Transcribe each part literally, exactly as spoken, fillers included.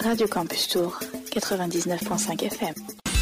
Radio Campus Tour, quatre-vingt-dix-neuf virgule cinq F M.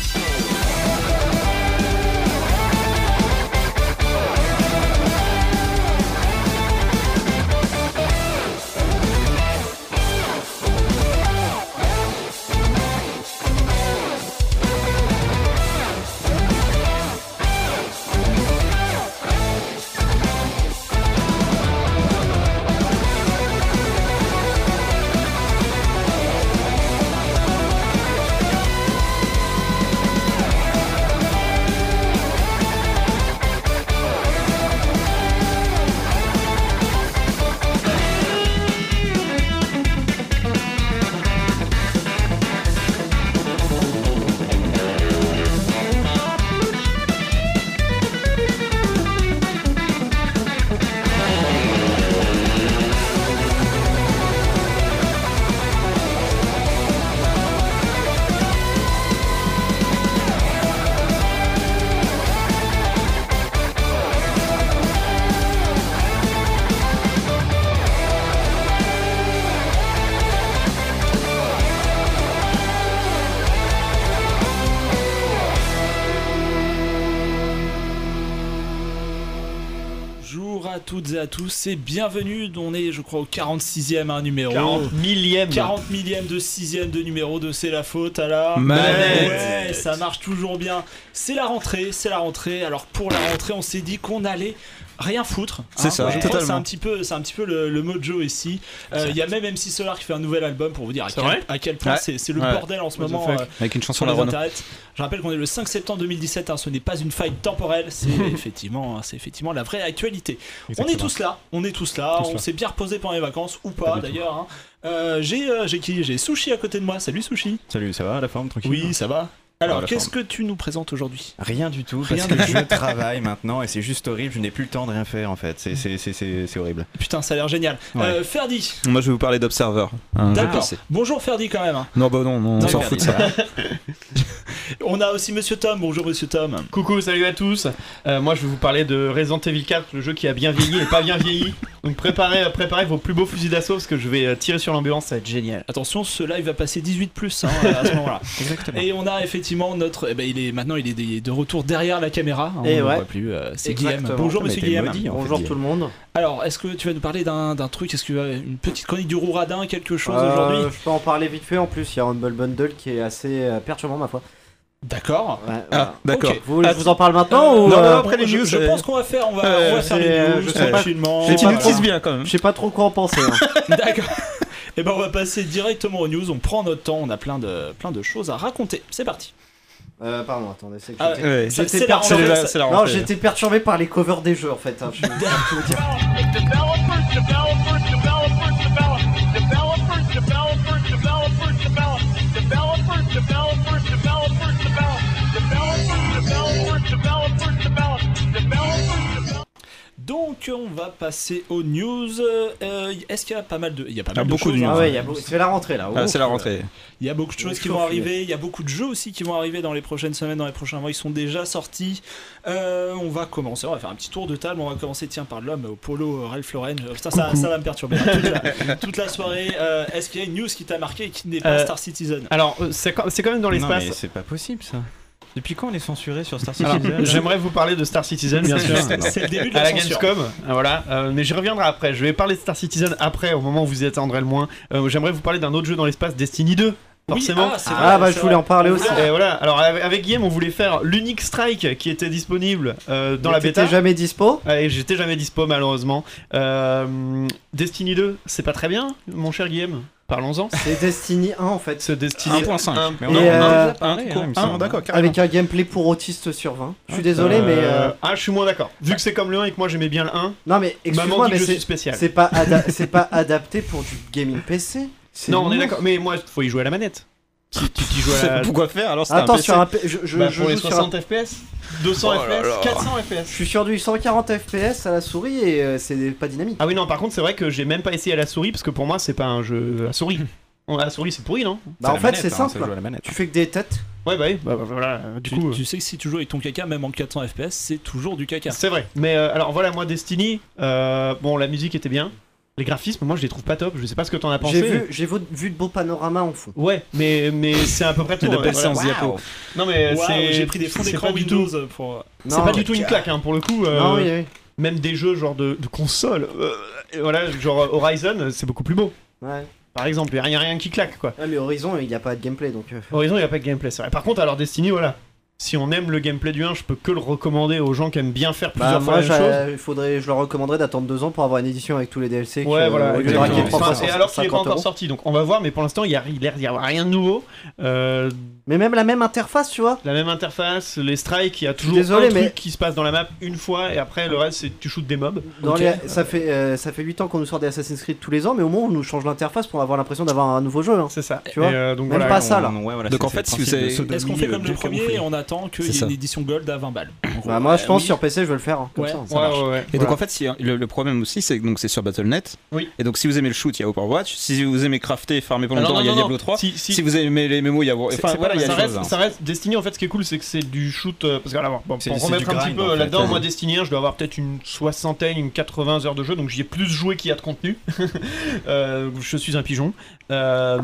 Toutes et à tous et bienvenue, on est je crois au quarante-sixième hein, numéro quarante millième quarante millième de sixième de numéro de C'est la faute à la manette. Ouais, ça marche toujours bien. C'est la rentrée, c'est la rentrée. Alors pour la rentrée, on s'est dit qu'on allait rien foutre. C'est hein, ça, je totalement. C'est un petit peu, c'est un petit peu le, le mojo ici. Il euh, y a même M C Solar qui fait un nouvel album pour vous dire à, quel, à quel point ouais. c'est, c'est le ouais. bordel en ce moment. Euh, Avec une chanson sur de les Renaud. internets. Je rappelle qu'on est le cinq septembre deux mille dix-sept. Hein, ce n'est pas une faille temporelle. C'est effectivement, c'est effectivement la vraie actualité. Exactement. On est tous là. On est tous là. Tous on là. S'est bien reposé pendant les vacances ou pas, pas d'ailleurs. Hein. Euh, j'ai, euh, j'ai qui J'ai Sushi à côté de moi. Salut Sushi. Salut, ça va la forme tranquille? Oui, ça va. Alors, ah, qu'est-ce forme. que tu nous présentes aujourd'hui? Rien du tout, rien parce que je travaille maintenant et c'est juste horrible, je n'ai plus le temps de rien faire en fait, c'est, c'est, c'est, c'est, c'est horrible. Putain, ça a l'air génial. Ouais. Euh, Ferdi. Moi je vais vous parler d'Observer. Hein, D'accord. Bonjour Ferdi quand même. Non, bah non, non on s'en fout de ça. On a aussi Monsieur Tom. Bonjour Monsieur Tom. Coucou, salut à tous. Euh, moi je vais vous parler de Resident Evil quatre, le jeu qui a bien vieilli et pas bien vieilli. Donc préparez, préparez vos plus beaux fusils d'assaut parce que je vais tirer sur l'ambulance, ça va être génial. Attention, ce live va passer dix-huit plus hein, à ce moment-là. Exactement. Et on a effectivement notre. Eh ben, il est maintenant il est de retour derrière la caméra. Hein, et on ouais. ne voit plus. Euh, c'est Exactement. Guillaume. Bonjour Monsieur Guillaume. Maudit, Bonjour fait, tout le monde. Alors, est-ce que tu vas nous parler d'un, d'un truc? Est-ce que euh, une petite chronique du Rouradin, quelque chose euh, aujourd'hui? Je peux en parler vite fait. En plus, il y a Humble Bundle qui est assez euh, perturbant ma foi. D'accord. Ouais, ah, voilà. d'accord. Okay. Vous voulez ah, que je vous en parle maintenant euh, ou non, euh, non, après les je, news. je euh... pense qu'on va faire, on va, euh, on va faire les news je sais tranquillement. pas, tu pas nous teases bien quand même. Je sais pas trop quoi en penser. Hein. D'accord. Et ben on va passer directement aux news. On prend notre temps. On a plein de plein de choses à raconter. C'est parti. Euh, pardon, attendez, c'est que ah, j'étais, ouais. j'étais c'est perturbé. la, c'est la non, j'étais perturbé par les covers des jeux en fait. Hein, je vais tout vous dire. Donc on va passer aux news. Euh, est-ce qu'il y a pas mal de, il y a pas mal ah, de beaucoup choses. de news. Ah ouais, il y a beaucoup... c'est la rentrée là. Ah, c'est la rentrée. Il y a beaucoup de choses qui vont arriver. Il y a beaucoup de jeux aussi qui vont arriver dans les prochaines semaines, dans les prochains mois. Ils sont déjà sortis. Euh, on va commencer. On va faire un petit tour de table. On va commencer tiens par l'homme au polo Ralph Lauren. Ça, ça, ça va me perturber hein, toute, la, toute la soirée. Euh, est-ce qu'il y a une news qui t'a marqué et qui n'est pas euh, Star Citizen? Alors c'est, c'est quand même dans l'espace. Non mais c'est pas possible ça. Depuis quand on est censuré sur Star Alors, Citizen? J'aimerais vous parler de Star Citizen, bien sûr. C'est le début de la, la, à la Gamescom, voilà. Euh, mais j'y reviendrai après. Je vais parler de Star Citizen après, au moment où vous y attendrez le moins. Euh, j'aimerais vous parler d'un autre jeu dans l'espace, Destiny deux. Forcément. Oui, ah, vrai, ah bah je voulais vrai. en parler aussi. Et voilà. Alors avec Guillaume, on voulait faire l'unique Strike qui était disponible euh, dans Mais la bêta. T'étais jamais dispo? Et j'étais jamais dispo malheureusement. Euh, Destiny deux, c'est pas très bien, mon cher Guillaume. Parlons-en. C'est Destiny un en fait. C'est Destiny un point cinq. un. Mais on, et en a déjà parlé. Euh, Hein, ah, d'accord, carrément. Avec un gameplay pour autistes sur vingt. Je suis désolé, euh... mais. Euh... Ah, je suis moins d'accord. Vu que c'est comme le un et que moi j'aimais bien le un. Non, mais excuse-moi, mais c'est, spécial. C'est, pas ada- c'est pas adapté pour du gaming P C. C'est non, on lourd. est d'accord. Mais moi, faut y jouer à la manette. Tu, tu, tu joues à la... Pourquoi faire alors? C'est Attends, un P C. sur un P... je, je, bah, je pour les joue soixante sur un... F P S, deux cents oh F P S, quatre cents F P S. Je suis sur du cent quarante F P S à la souris et euh, c'est pas dynamique. Ah oui, non, par contre, c'est vrai que j'ai même pas essayé à la souris parce que pour moi, c'est pas un jeu à souris. À la souris, c'est pourri, non? Bah, c'est en fait, manette, c'est hein, simple. ça tu fais que des têtes. Ouais, bah oui, bah, bah, voilà. Du tu, coup, tu sais que si tu joues avec ton caca, même en quatre cents F P S, c'est toujours du caca. C'est vrai. Mais euh, alors voilà, moi, Destiny, euh, bon, la musique était bien. Les graphismes, moi je les trouve pas top, je sais pas ce que t'en as pensé. J'ai vu, j'ai vu, vu de beaux panoramas en fond. Ouais, mais, mais c'est à peu près tout. Et de ouais, belles voilà. séances diapo. Non mais Waouh, c'est. j'ai pris des fonds c'est d'écran pas du tout- Windows pour. C'est Non, pas du tout une claque hein, pour le coup. euh, Non, oui, oui. Même des jeux genre de, de console, euh, et voilà, genre Horizon, c'est beaucoup plus beau. Ouais. Par exemple, il y a rien, rien qui claque quoi. Ouais, mais Horizon, il n'y a pas de gameplay donc. euh, Horizon, il n'y a pas de gameplay, c'est vrai. Par contre, alors Destiny, voilà. Si on aime le gameplay du un, je peux que le recommander aux gens qui aiment bien faire plusieurs Bah, fois moi, la même chose. j'a- il faudrait, je leur recommanderais d'attendre deux ans pour avoir une édition avec tous les D L C. Ouais, que, voilà. au lieu de exactement. raquer trois Enfin, fois et alors qu'il n'est pas cinquante encore euros. sorti, donc on va voir, mais pour l'instant, il y a, il a, il y a rien de nouveau. Euh, Mais même la même interface, tu vois. la même interface, les strikes, il y a toujours désolé, un truc mais- qui se passe dans la map une fois, et après, le reste, c'est tu shootes des mobs. Dans Ok. les- ça fait euh, ça fait huit ans qu'on nous sort des Assassin's Creed tous les ans, mais au moins on nous change l'interface pour avoir l'impression d'avoir un nouveau jeu. hein. C'est ça. Tu vois, Et, euh, donc même voilà, pas ça, là. Ouais, voilà, Donc, c'est- en c'est fait, le si vous principe de avez- sodomie, Est-ce qu'on fait euh, comme le bien premier camouflé. et on attend qu'il y C'est ait ça. une édition gold à vingt balles? En gros, Bah, moi, je euh, pense oui. sur P C, je vais le faire. hein, comme Ouais. ça, ça Ouais, marche. ouais, ouais. Et donc Voilà. en fait, si, le, le problème aussi, c'est que donc c'est sur Battle point net. Oui. Et donc si vous aimez le shoot, il y a Overwatch. Si vous aimez crafter, farmer pendant Alors, longtemps, il y a non, non, Diablo trois. Si, si, Si vous aimez les mémos, il y a. C'est- Enfin c'est voilà, pas- il y a ça, des reste, choses. hein. ça reste Destiny en fait, ce qui est cool c'est que c'est du shoot euh, parce que alors, bon, C'est- pour c'est remettre du un petit grind, peu en fait. là-dedans, Ouais. moi Destiny un, je dois avoir peut-être une soixantaine, une quatre-vingts heures de jeu, donc j'y ai plus joué qu'il y a de contenu. Euh, je suis un pigeon. Euh,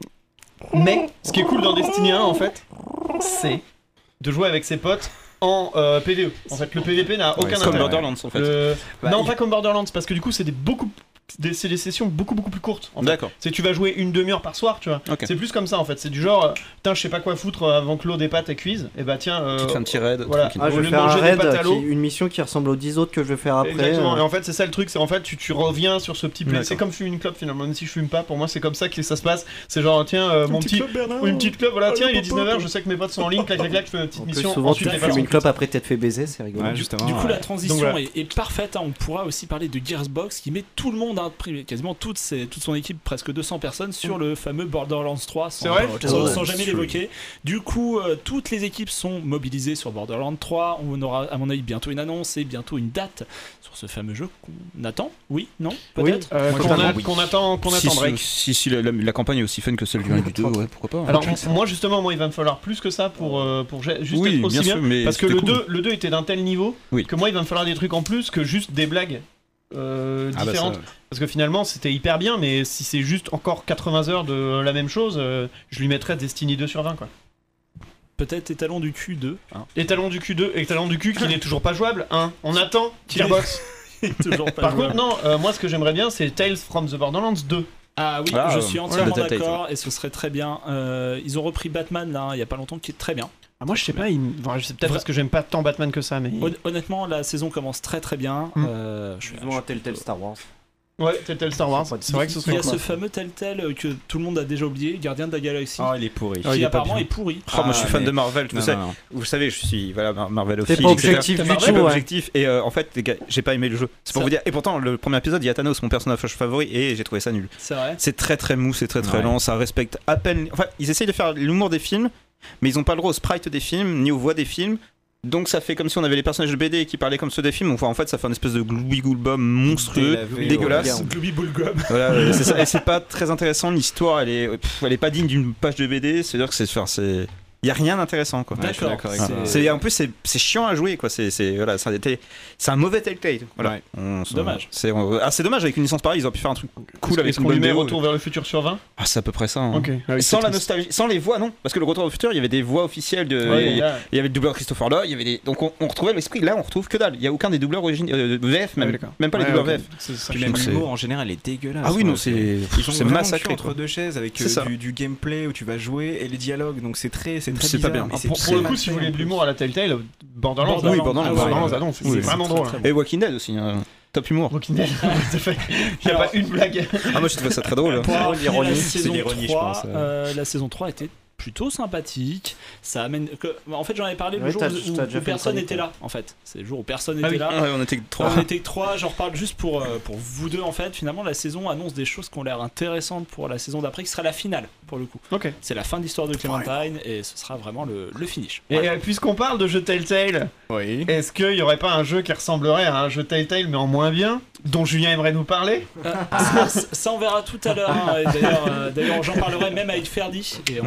mais ce qui est cool dans Destiny un en fait, c'est de jouer avec ses potes en euh, P V E. En fait, le P V P n'a Ouais, aucun c'est Comme intérêt. vrai. Borderlands en fait. Le- Bah, non, il- pas comme Borderlands, parce que du coup, c'est des beaucoup, des, c'est des sessions beaucoup beaucoup plus courtes. En fait. D'accord. C'est tu vas jouer une demi-heure par soir, tu vois. Ok. C'est plus comme ça en fait. C'est du genre, euh, putain, je sais pas quoi foutre euh, avant que l'eau des pâtes est cuise. Et bah tiens, euh, Tu te fais un petit raid. voilà. tranquille. Ah, je Au vais lieu de faire un manger des raid, pâtes à l'eau. qui- une mission qui ressemble aux dix autres que je vais faire après. Exactement. euh. Et en fait, c'est ça le truc. C'est en fait, tu, tu reviens sur ce petit play. D'accord. C'est comme fumer une clope finalement. Même si je fume pas, pour moi, c'est comme ça que ça se passe. C'est genre, tiens, euh, mon petit. Ou une petite clope, voilà, Oh, tiens, le il est popo. dix-neuf heures, je sais que mes potes sont en ligne, clac, clac, clac, je fais une petite En plus, mission. souvent, ensuite, tu les potes fumes une sont- clope après t'être fait baiser, c'est rigolo. Ouais, justement. Du coup, ouais. la transition Donc, voilà. est, est parfaite. hein. On pourra aussi parler de Gearsbox qui met tout le monde, hein, pri- quasiment toute, ses- toute son équipe, presque deux cents personnes, sur le fameux Borderlands trois sans, C'est vrai sans- Oh, sans jamais sweet. l'évoquer. Du coup, euh, toutes les équipes sont mobilisées sur Borderlands trois. On aura, à mon avis, bientôt une annonce et bientôt une date sur ce fameux jeu qu'on attend. Oui, non, peut-être. Euh, Moi, qu'on totalement, a- oui. qu'on attend, qu'on Si, attend si, Drake. si, si, la, la- la campagne est aussi fun que celle du un et du deux, ouais, pourquoi pas. hein. Alors moi justement moi il va me falloir plus que ça pour, euh, pour ju- juste Oui, être aussi bien bien, sûr, mais parce que c'était le, cool. deux, le deux était d'un tel niveau Oui. que moi il va me falloir des trucs en plus que juste des blagues euh, Ah bah, ça, différentes parce que finalement c'était hyper bien mais si c'est juste encore quatre-vingts heures de la même chose euh, je lui mettrais Destiny deux sur vingt quoi. Peut-être étalon du Q deux. hein. Étalon du Q deux, étalon du Q qui n'est toujours pas jouable, hein. On attend Gearbox. Toujours pas Par jouable. contre non, euh, moi ce que j'aimerais bien c'est Tales from the Borderlands deux. Ah oui, Ah, je euh, suis entièrement ouais, le Telltale, d'accord et ce serait très bien. Euh, ils ont repris Batman là, il y a pas longtemps, qui est très bien. Ah, moi je sais pas, il... enfin, je sais peut-être Vra- parce que j'aime pas tant Batman que ça mais... Hon- Honnêtement, la saison commence très très bien. Mm. Euh, je suis- Vivement un tel tel Star Wars. Ouais, Telltale Star Wars, c'est vrai que ce Il serait y a cool. ce fameux Telltale que tout le monde a déjà oublié, Gardien de la Galaxie, Oh, il est pourri. Ah, il qui est pas apparemment bien. est pourri. Oh, moi je suis Ah, fan mais- de Marvel, tout Non, ça. non, non. Vous savez, je suis voilà, Mar- Marvel T'es officiel, pas et cetera. objectif T'es du Marvel, Je suis tout, pas ouais. objectif et euh, en fait les gars, j'ai pas aimé le jeu. C'est pour Ça- vous dire. Et pourtant le premier épisode il y a Thanos mon personnage favori et j'ai trouvé ça nul. C'est vrai. C'est très très mou, c'est très très Ouais. lent, ça respecte à peine. Enfin ils essayent de faire l'humour des films, mais ils ont pas le droit au sprite des films ni aux voix des films. Donc ça fait comme si on avait les personnages de B D qui parlaient comme ceux des films. Enfin en fait ça fait une espèce de gloubi-goulbum monstrueux, Délavé, dégueulasse. ouais. Glooby Bullgum. Voilà, euh, c'est ça. Et c'est pas très intéressant. L'histoire elle est, pff, elle est pas digne d'une page de B D. C'est à dire que c'est, enfin, c'est, y a rien d'intéressant quoi. Ouais, je suis D'accord. d'accord avec c'est- ça. C'est en plus c'est, c'est chiant à jouer quoi. C'est, c'est voilà, c'est un, des- c'est un mauvais Telltale. Voilà. Ouais. On- Dommage. C'est, on- ah c'est dommage avec une licence pareille ils auraient pu faire un truc cool Est-ce avec qu'on une lui bonne met B O. Retour vers le futur sur vingt? Ah c'est à peu près ça. hein. Ok. Ah oui, Sans c'est la triste. nostalgie, sans les voix non, parce que le Retour au futur il y avait des voix officielles de, Ouais, il y, là- il y avait le doubleur Christopher Lloyd, il y avait des, donc on, on retrouvait l'esprit. Là on retrouve que dalle. Il y a aucun des doubleurs origine euh, de V F même, Ouais, d'accord. même pas les Ouais, doubleurs ok. V F. C'est ça. Puis je même sais. l'humour en général est dégueulasse. Ah oui quoi. non c'est, Ils ont c'est vraiment massacré le cul quoi. entre deux chaises avec C'est euh, ça. du, du gameplay où tu vas jouer et les dialogues, donc c'est très, c'est très C'est pas bizarre, bien. mais Ah, c'est pour, très pour le mal coup, si fait, vous voulez en de plus. l'humour à la Telltale, Borderlands, Borderlands. Oui, Borderlands, Ah ouais, Borderlands, ouais. ah non, c'est Oui, c'est vraiment très, drôle. très hein. bon. Et Walking Dead aussi, hein. Top humour. Walking Dead, tout à fait. Il n'y a Alors- pas une blague. Ah moi je trouvais ça très drôle. Pour avoir fini la l'ironie, c'est saison l'ironie, je trois, pense, ouais. euh, la saison trois était plutôt sympathique. Ça amène. Que... En fait, j'en avais parlé le Ouais, jour t'as- où, t'as où déjà fait une personne chronique, n'était ouais. là. En fait, c'est le jour où personne Ah n'était oui. là. Ouais, on était que trois. On était que trois, j'en reparle juste pour, euh, pour vous deux en fait. Finalement, la saison annonce des choses qui ont l'air intéressantes pour la saison d'après, qui sera la finale pour le coup. Ok. C'est la fin de l'histoire de Clementine et ce sera vraiment le, le finish. Et euh, puisqu'on parle de jeux Telltale, Oui. est-ce qu'il n'y aurait pas un jeu qui ressemblerait à un jeu Telltale mais en moins bien, dont Julien aimerait nous parler? Euh, ça, ça, on verra tout à l'heure. hein. Et D'ailleurs, euh, d'ailleurs, j'en parlerai même avec Ferdi et on, Ouais, ouais. on va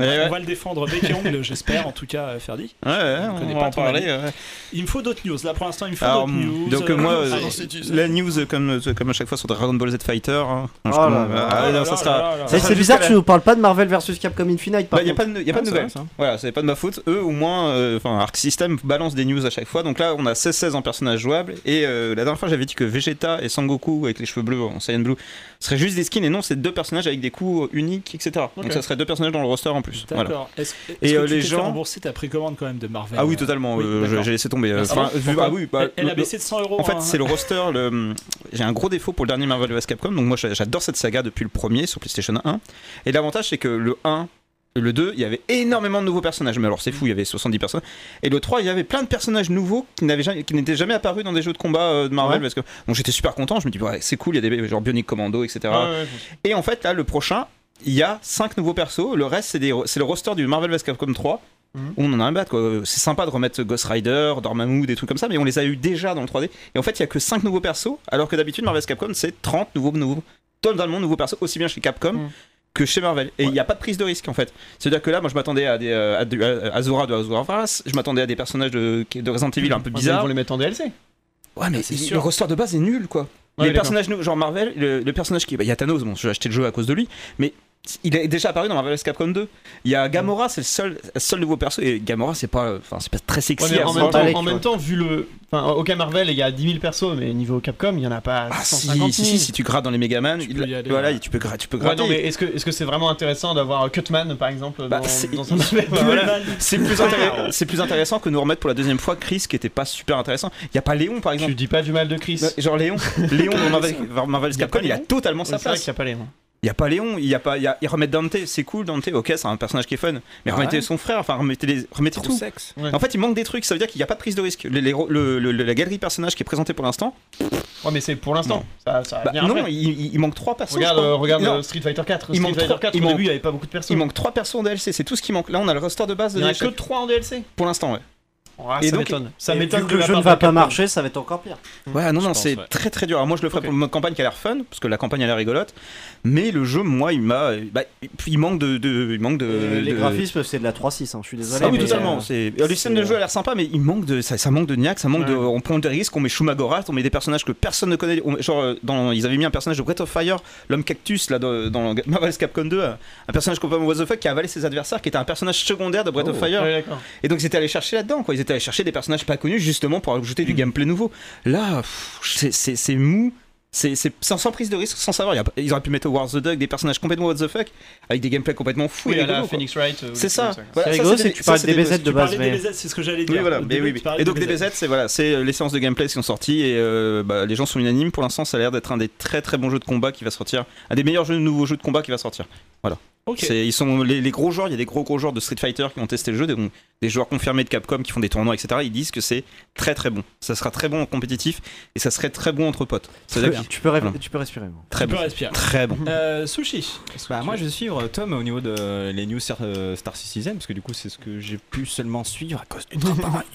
mal défendre Becky Young, j'espère, en tout cas, euh, Ferdi. Ouais, ouais, Je connais on pas va en ton parler. avis. ouais. Il me faut d'autres news. Là, pour l'instant, il me faut Alors, d'autres news. donc euh, Euh, moi, allez, euh, si tu sais. la news euh, comme, euh, comme à chaque fois sur Dragon Ball Z Fighter. Hein. Oh Je là commence- là. ah, Oh non, là ça là sera. là là. Eh, ça sera c'est bizarre jusqu'à que tu nous parles pas de Marvel versus Capcom Infinite. Par Il n'y a contre. pas de, y a pas de Ah, c'est nouvelles. vrai, ça. Voilà, c'est pas de ma faute. Eux, au moins, euh, enfin, Arc System balance des news à chaque fois. Donc là, on a seize seize en personnages jouables. Et euh, la dernière fois, j'avais dit que Vegeta et Sangoku avec les cheveux bleus en Saiyan Blue seraient juste des skins et non, c'est deux personnages avec des coups uniques, et cetera. Ok. Donc ça serait deux personnages dans le roster en plus. Voilà. D'accord. Est-ce est-ce Et, que euh, tu les t'es fait gens- rembourser ta précommande quand même de Marvel Ah oui, euh, totalement. oui, euh, d'accord. j'ai laissé tomber. euh, Ah bon Enfin, vu- Pourquoi ah oui, bah, Elle, elle a le- baissé de cent euros. En fait, hein. c'est le roster. Le... J'ai un gros défaut pour le dernier Marvel vs Capcom. Donc, moi, j'a- j'adore cette saga depuis le premier sur PlayStation un. Et l'avantage, c'est que le un, le deux, il y avait énormément de nouveaux personnages. Mais alors, c'est fou, il y avait soixante-dix personnages. Et le trois, il y avait plein de personnages nouveaux qui n'avaient jamais, qui n'étaient jamais apparus dans des jeux de combat euh, de Marvel. Ouais. Parce que... Donc, j'étais super content. Je me dis, ouais, c'est cool, il y a des genre Bionic Commando, et cetera. Ouais, ouais, ouais. Et en fait, là, le prochain, il y a cinq nouveaux persos. Le reste, c'est des... c'est le roster du Marvel vs Capcom trois. Mhm. Où on en a un battre, quoi. C'est sympa de remettre Ghost Rider, Dormammu, des trucs comme ça, mais on les a eu déjà dans le trois D. Et en fait, il y a que cinq nouveaux persos, alors que d'habitude, Marvel vs Capcom, c'est trente nouveaux, nouveaux, totalement nouveaux persos, aussi bien chez Capcom Mhm. que chez Marvel. Et il n'y a pas de prise de risque, en fait. C'est-à-dire que là, moi, je m'attendais à des euh, à, du- à Azura de Azura Wars, je m'attendais à des personnages de, de Resident Evil un peu Ouais, Ils bizarres. vont les mettre en D L C. Ouais, mais c'est il- sûr. le roster de base est nul, quoi. Ouais, les d'accord. personnages nouveaux, genre Marvel, le, le personnage qui. Bah, il y a Thanos, bon, j'ai acheté le jeu à cause de lui, mais il est déjà apparu dans Marvel vs Capcom deux. Il y a Gamora, c'est le seul, seul nouveau perso, et Gamora, c'est pas, enfin, c'est pas très Ouais, sexy. mais à en, ce même moment-là. temps, Balek, en même ouais. temps, vu le. Enfin, ok, Marvel, il y a dix mille persos, mais niveau Capcom, il y en a pas Ah, si, cent cinquante si, si, si tu grattes dans les Megaman, Tu il- peux y aller, voilà, ouais. tu peux, gra- tu peux Ouais, gratter. non, mais est-ce que est-ce que c'est vraiment intéressant d'avoir Cutman, par exemple, Bah, dans, c'est- dans un Marvel Plus Voilà. mal. C'est plus, intéressant- c'est plus intéressant que nous remettre pour la deuxième fois Chris, qui était pas super intéressant. Il y a pas Léon, par exemple. Tu dis pas du mal de Chris. Ouais, Genre Léon, Léon dans Marvel, Marvel vs Il y a Capcom, pas il a Léon totalement Ouais, sa c'est vrai place. qu'il n'y a pas les noms. Il y a pas Léon, il y a pas, il y a, ils remettent Dante, c'est cool Dante, ok, c'est un personnage qui est fun, mais Ah remettez ouais. son frère, enfin remettez, les, remettez Trop tout. sexe. Ouais. En fait, il manque des trucs, ça veut dire qu'il n'y a pas de prise de risque. Les- les- le- le- le- la galerie personnages qui est présentée pour l'instant, Ouais, mais c'est pour l'instant. Ça, ça va bah, venir non, après. il, il- il manque trois persos. Regarde, je crois. euh, regarde Non, euh, Street Fighter quatre. Il Street manque Fighter trois- quatre, il au manque- début, il n'y avait pas beaucoup de persos. il manque trois persos en D L C, c'est tout ce qui manque. Là, on a le roster de base de Il n'y en a D L C. que trois en D L C. Pour l'instant, ouais. Ah, Et ça donc- m'étonne. Ça Et m'étonne vu de que le la jeu part ne va de pas Capcom. marcher, ça va être encore pire. Ouais, non, Je non, pense, c'est ouais. très très dur. Alors, moi, je le ferai Ok. pour une mode campagne qui a l'air fun, parce que la campagne a l'air rigolote. Mais le jeu, moi, il m'a. Bah, il manque de. de- il manque de. Euh, les de- graphismes, c'est de la trois six, hein, je suis désolé. Ah oui, mais, totalement. euh, c'est... Le système de c'est- jeu a l'air sympa, mais il manque de, ça, ça manque de niaque, ça manque de. Ouais. On prend des risques, on met Shumagorath, on met des personnages que personne ne connaît. on- Genre, euh, dans, ils avaient mis un personnage de Breath of Fire, l'homme cactus, là, dans, dans Marvel vs Capcom deux, un un personnage complètement what the fuck qui a avalé ses adversaires, qui était un personnage secondaire de Breath of Oh. Fire. Ouais, d'accord. Et donc, ils étaient allés chercher là-dedans, quoi. Ils étaient allés chercher des personnages pas connus, justement, pour ajouter du gameplay nouveau. Là, pff, c'est, c'est, c'est mou. C'est, c'est sans, sans prise de risque, sans savoir. Il y a- Ils auraient pu mettre War the Dog, des personnages complètement what the fuck, avec des gameplays complètement fous Oui, et à la rigolos, quoi. Phoenix Wright. euh, C'est ou ça. des trucs comme Voilà, C'est ça, rigolo, c'est c'est des- que tu ça, parles c'est des des B Z de Tu base, parlais des mais. B Z, c'est ce que j'allais dire. Oui, voilà, Au mais début, oui, tu oui. parlais Et donc des D B B Z. Z, c'est voilà, c'est les séances de gameplay qui sont sorties et euh, bah, les gens sont unanimes. Pour l'instant, ça a l'air d'être un des très très bons jeux de combat qui va sortir, un des meilleurs jeux, nouveaux jeux de combat qui va sortir. Ok. C'est, ils sont les, les gros joueurs, il y a des gros gros joueurs de Street Fighter qui ont testé le jeu, des, des joueurs confirmés de Capcom qui font des tournois, et cetera. Ils disent que c'est très très bon. Ça sera très bon en compétitif et ça serait très bon entre potes. C'est Tu, tu peux, ré- Voilà. tu peux respirer. bon. très Tu peux bon. respirer. Très bon. Euh, Sushi. Bah, moi je vais suivre Tom au niveau de les news Star, euh, Star Citizen parce que du coup c'est ce que j'ai pu seulement suivre à cause du travail.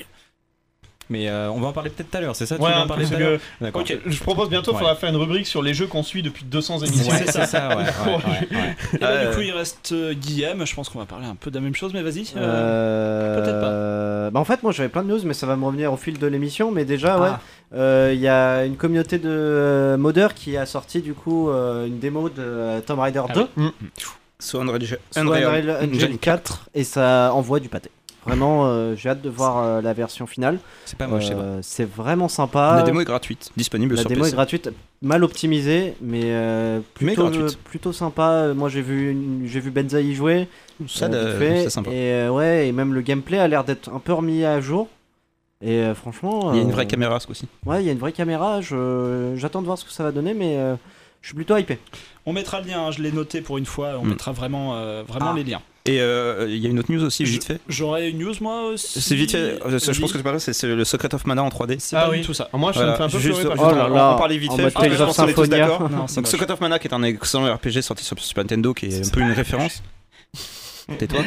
Mais euh, on va en parler peut-être tout à l'heure, c'est ça tu Ouais, veux en un peu, parler tout c'est à l'heure que- D'accord. Ok. Je propose bientôt, il Ouais. faudra faire une rubrique sur les jeux qu'on suit depuis deux cents émissions. Ouais, c'est ça, ouais, ouais, ouais, ouais. Et là, Euh, du coup, il reste euh, Guillaume. Je pense qu'on va parler un peu de la même chose, mais vas-y. euh, Euh, peut-être pas. euh, Bah en fait, moi j'avais plein de news, mais ça va me revenir au fil de l'émission. Mais déjà, ouais, Ah. euh, il y a une communauté de euh, modeurs qui a sorti du coup euh, une démo de euh, Tomb Raider Ah deux, Soit Unreal, sur Unreal Unreal Engine Engine quatre, et ça envoie du pâté. Vraiment, euh, j'ai hâte de voir euh, la version finale. C'est pas moche, c'est vrai. Euh, c'est vraiment sympa. La démo est gratuite, disponible La sur démo P est C. gratuite, mal optimisée, mais, euh, Mais plutôt, gratuite. euh, plutôt sympa. Euh, Moi j'ai vu, une- j'ai vu Benza y jouer. Ça, euh, euh, vite fait, c'est sympa. Et euh, ouais, et même le gameplay a l'air d'être un peu remis à jour. Et euh, franchement, Il y a une euh, vraie caméra ce coup-ci. Ouais, il y a une vraie caméra. Je, j'attends de voir ce que ça va donner, mais euh, je suis plutôt hypé. On mettra le lien, hein, je l'ai noté pour une fois. On Mm. mettra vraiment, euh, vraiment Ah. les liens. Et euh, il y a une autre news aussi, Je- vite fait. J'aurais une news, moi aussi. C'est vite fait, euh, je Vas-y. pense que tu parlais, c'est, c'est le Secret of Mana en trois D. C'est Ah pas oui. du tout ça. Alors moi, ça Voilà, me fait un peu juste- pleurer. juste- par Oh là contre. on- là, on parlait vite en fait, mode je pense Tales of qu'on est tous Symphonia. d'accord. Non, c'est Donc moche. Secret of Mana qui est un excellent R P G sorti sur Super Nintendo qui est un peu une référence. Tais-toi.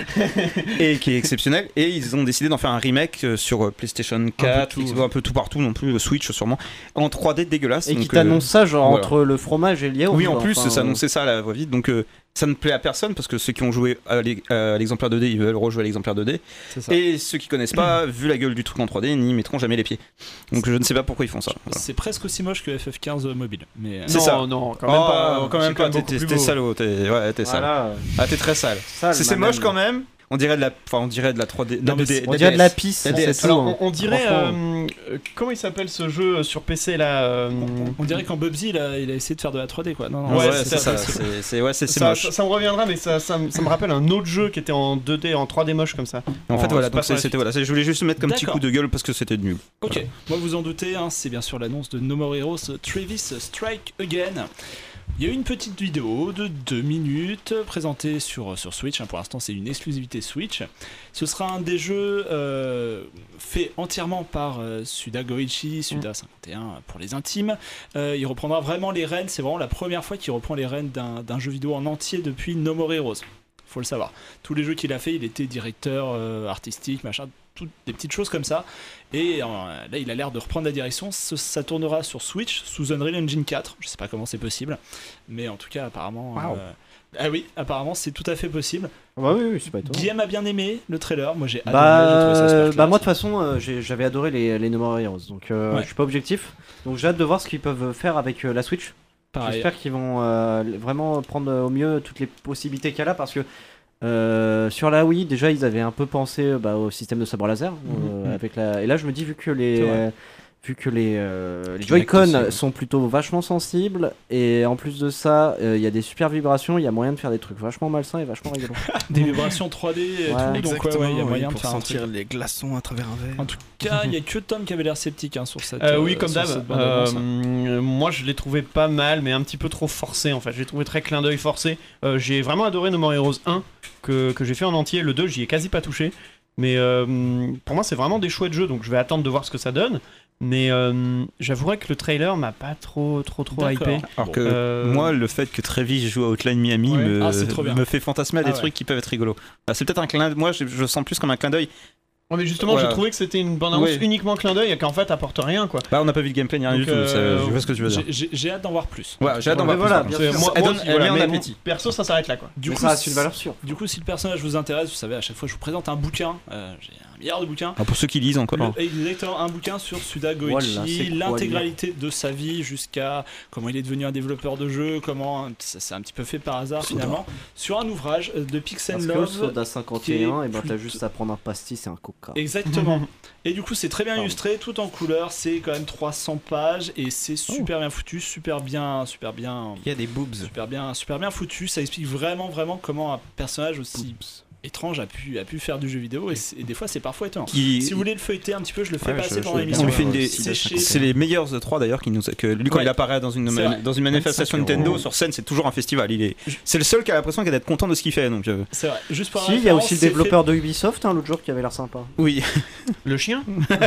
Et qui est exceptionnel. Et ils ont décidé d'en faire un remake euh, sur euh, PlayStation quatre, tout, Xbox, ouais. un peu tout partout non plus, euh, Switch sûrement, en trois D dégueulasse. Et qui donc, euh, t'annonce ça, genre voilà. entre le fromage et le yaourt. Oui, en quoi. plus, Enfin, ça annonçait ça à la voix vite. Donc, euh, ça ne plaît à personne parce que ceux qui ont joué à l'e- à l'exemplaire deux D, ils veulent rejouer à l'exemplaire deux D. C'est ça. Et ceux qui connaissent pas, vu la gueule du truc en trois D, n'y mettront jamais les pieds. Donc je ne sais pas pourquoi ils font ça. Voilà. C'est presque aussi moche que F F quinze mobile. Mais euh, C'est non, ça. non, quand Oh, même pas. quand même c'est pas, beaucoup t'es plus t'es beau. salaud, t'es ouais, t'es sale. Voilà. Ah, t'es très sale. Sale, C'est c'est ma moche même. quand même. On dirait de la, enfin, on dirait de la trois D. de la Non, mais deux D, c'est- On la dirait de la D S. pisse, La D S. c'est tout. Alors, hein. on, on dirait. Franchement. euh, euh, comment il s'appelle ce jeu sur P C là euh, on dirait qu'en Bubsy, il a, il a essayé de faire de la trois D quoi. Non, non, Ouais, Ouais, c'est c'est ça, ça. c'est- C'est c'est- ouais, c'est c'est ça, moche. ça, ça me reviendra, mais ça, ça, me- ça me rappelle un autre jeu qui était en deux D, en trois D moche comme ça. En fait, Oh, voilà, c'est pas donc sur la c'est- c'était suite. voilà. c'est- Je voulais juste mettre comme petit D'accord. coup de gueule parce que c'était nul. Ok, moi vous en doutez, hein, c'est bien sûr l'annonce de No More Heroes Travis Strike Again. Il y a eu une petite vidéo de deux minutes présentée sur, sur Switch, hein, pour l'instant c'est une exclusivité Switch. Ce sera un des jeux euh, fait entièrement par euh, Suda Goichi, Suda cinquante et un pour les intimes. Euh, il reprendra vraiment les rênes, c'est vraiment la première fois qu'il reprend les rênes d'un d'un jeu vidéo en entier depuis No More Heroes. Faut le savoir. Tous les jeux qu'il a fait, il était directeur euh, artistique, machin, toutes des petites choses comme ça. Et euh, là, il a l'air de reprendre la direction. Ce- ça tournera sur Switch sous Unreal Engine quatre. Je sais pas comment c'est possible, mais en tout cas, apparemment. Wow. euh, Ah oui, apparemment, c'est tout à fait possible. Bah oui, oui, c'est pas étonnant. Guillaume a bien aimé le trailer. Moi, j'ai adoré. j'ai trouvé ça super Bah, classe. bah moi de toute façon euh, j'ai- j'avais adoré les, les No More Heroes donc euh, Ouais. je suis pas objectif donc j'ai hâte de voir ce qu'ils peuvent faire avec euh, la Switch. Pareil. J'espère qu'ils vont euh, vraiment prendre au mieux toutes les possibilités qu'il y a là parce que euh, sur la Wii déjà ils avaient un peu pensé euh, bah, au système de sabre laser euh, Mhm. avec la et là je me dis vu que les C'est vrai. euh, vu que les, euh, les Kinect Joy-Con aussi, ouais. sont plutôt vachement sensibles et en plus de ça euh, il y a des super vibrations, il y a moyen de faire des trucs vachement malsains et vachement rigolos. Des vibrations trois D et Ouais. tout. Donc, ouais, ouais, il y a moyen de pour faire un sentir truc. les glaçons à travers un verre. En tout cas, il y a que Tom qui avait l'air sceptique hein, sur cette. Euh, euh, oui, comme sur d'hab. cette bande-annonce, Euh, hein. moi, je l'ai trouvé pas mal, mais un petit peu trop forcé en fait. J'ai trouvé très clin d'œil forcé. Euh, j'ai vraiment adoré No More Heroes un que, que j'ai fait en entier. Le deux, j'y ai quasi pas touché. Mais euh, pour moi, c'est vraiment des chouettes jeux, donc je vais attendre de voir ce que ça donne. Mais euh, j'avouerais que le trailer m'a pas trop, trop, trop D'accord. hypé. Alors Bon. que Euh, moi, le fait que Travis joue à Hotline Miami Ouais. me, Ah, c'est trop bien. me fait fantasmer à des Ah ouais. trucs qui peuvent être rigolos. Ah, c'est peut-être un clin. Moi, je, je sens plus comme un clin d'œil. Ouais, mais justement, Voilà. j'ai trouvé que c'était une bande-annonce Ouais. uniquement clin d'œil et qu'en fait, apporte rien quoi. Bah, on n'a pas vu de gameplay ni rien Donc, du tout. ça- euh, je vois ce que tu veux dire. J'ai- J'ai j'ai hâte d'en voir plus. Ouais, j'ai hâte d'en Mais voir voilà, plus, bien par sûr. Moi, Elle moi donne- aussi, elle voilà, met en mais appétit. bon, perso, ça s'arrête là quoi. Du Mais coup, ça reste une valeur sûre. Du coup, si le personnage vous intéresse, vous savez, à chaque fois, je vous présente un bouquin. Euh, J'ai un milliard de bouquins. contre. Ah, pour ceux qui lisent encore. Le- exactement, un bouquin sur Suda Voilà, Goichi, c'est quoi, l'intégralité de sa vie jusqu'à comment il est devenu un développeur de jeux, comment ça s'est un petit peu fait par hasard finalement, sur un ouvrage de Pix and Parce que le Love. Soda cinquante et un, et ben t'as plutôt- juste à prendre un pastis et un coca. Exactement. Et du coup, c'est très bien Pardon. illustré, tout en couleur. C'est quand même trois cents pages et c'est super bien foutu, super bien, super bien, Il y a des boobs. super bien, super bien foutu. Ça explique vraiment, vraiment comment un personnage aussi étrange a pu, a pu faire du jeu vidéo et, c'est- et des fois, c'est parfois étonnant. Qui- Si vous voulez le feuilleter un petit peu, je le fais Ouais, passer je- pendant je- l'émission. On lui fait une des- C'est chez- C'est les meilleurs E trois d'ailleurs qui nous que lui quand Ouais. il apparaît dans une C'est vrai. dans une manifestation vingt-cinq Nintendo euros. sur scène, c'est toujours un festival. Il est c'est le seul qui a l'impression d'être content de ce qu'il fait donc euh, C'est vrai. Juste pour Si, il y a aussi le développeur de Ubisoft, hein, l'autre jour qui avait l'air sympa. oui. Le chien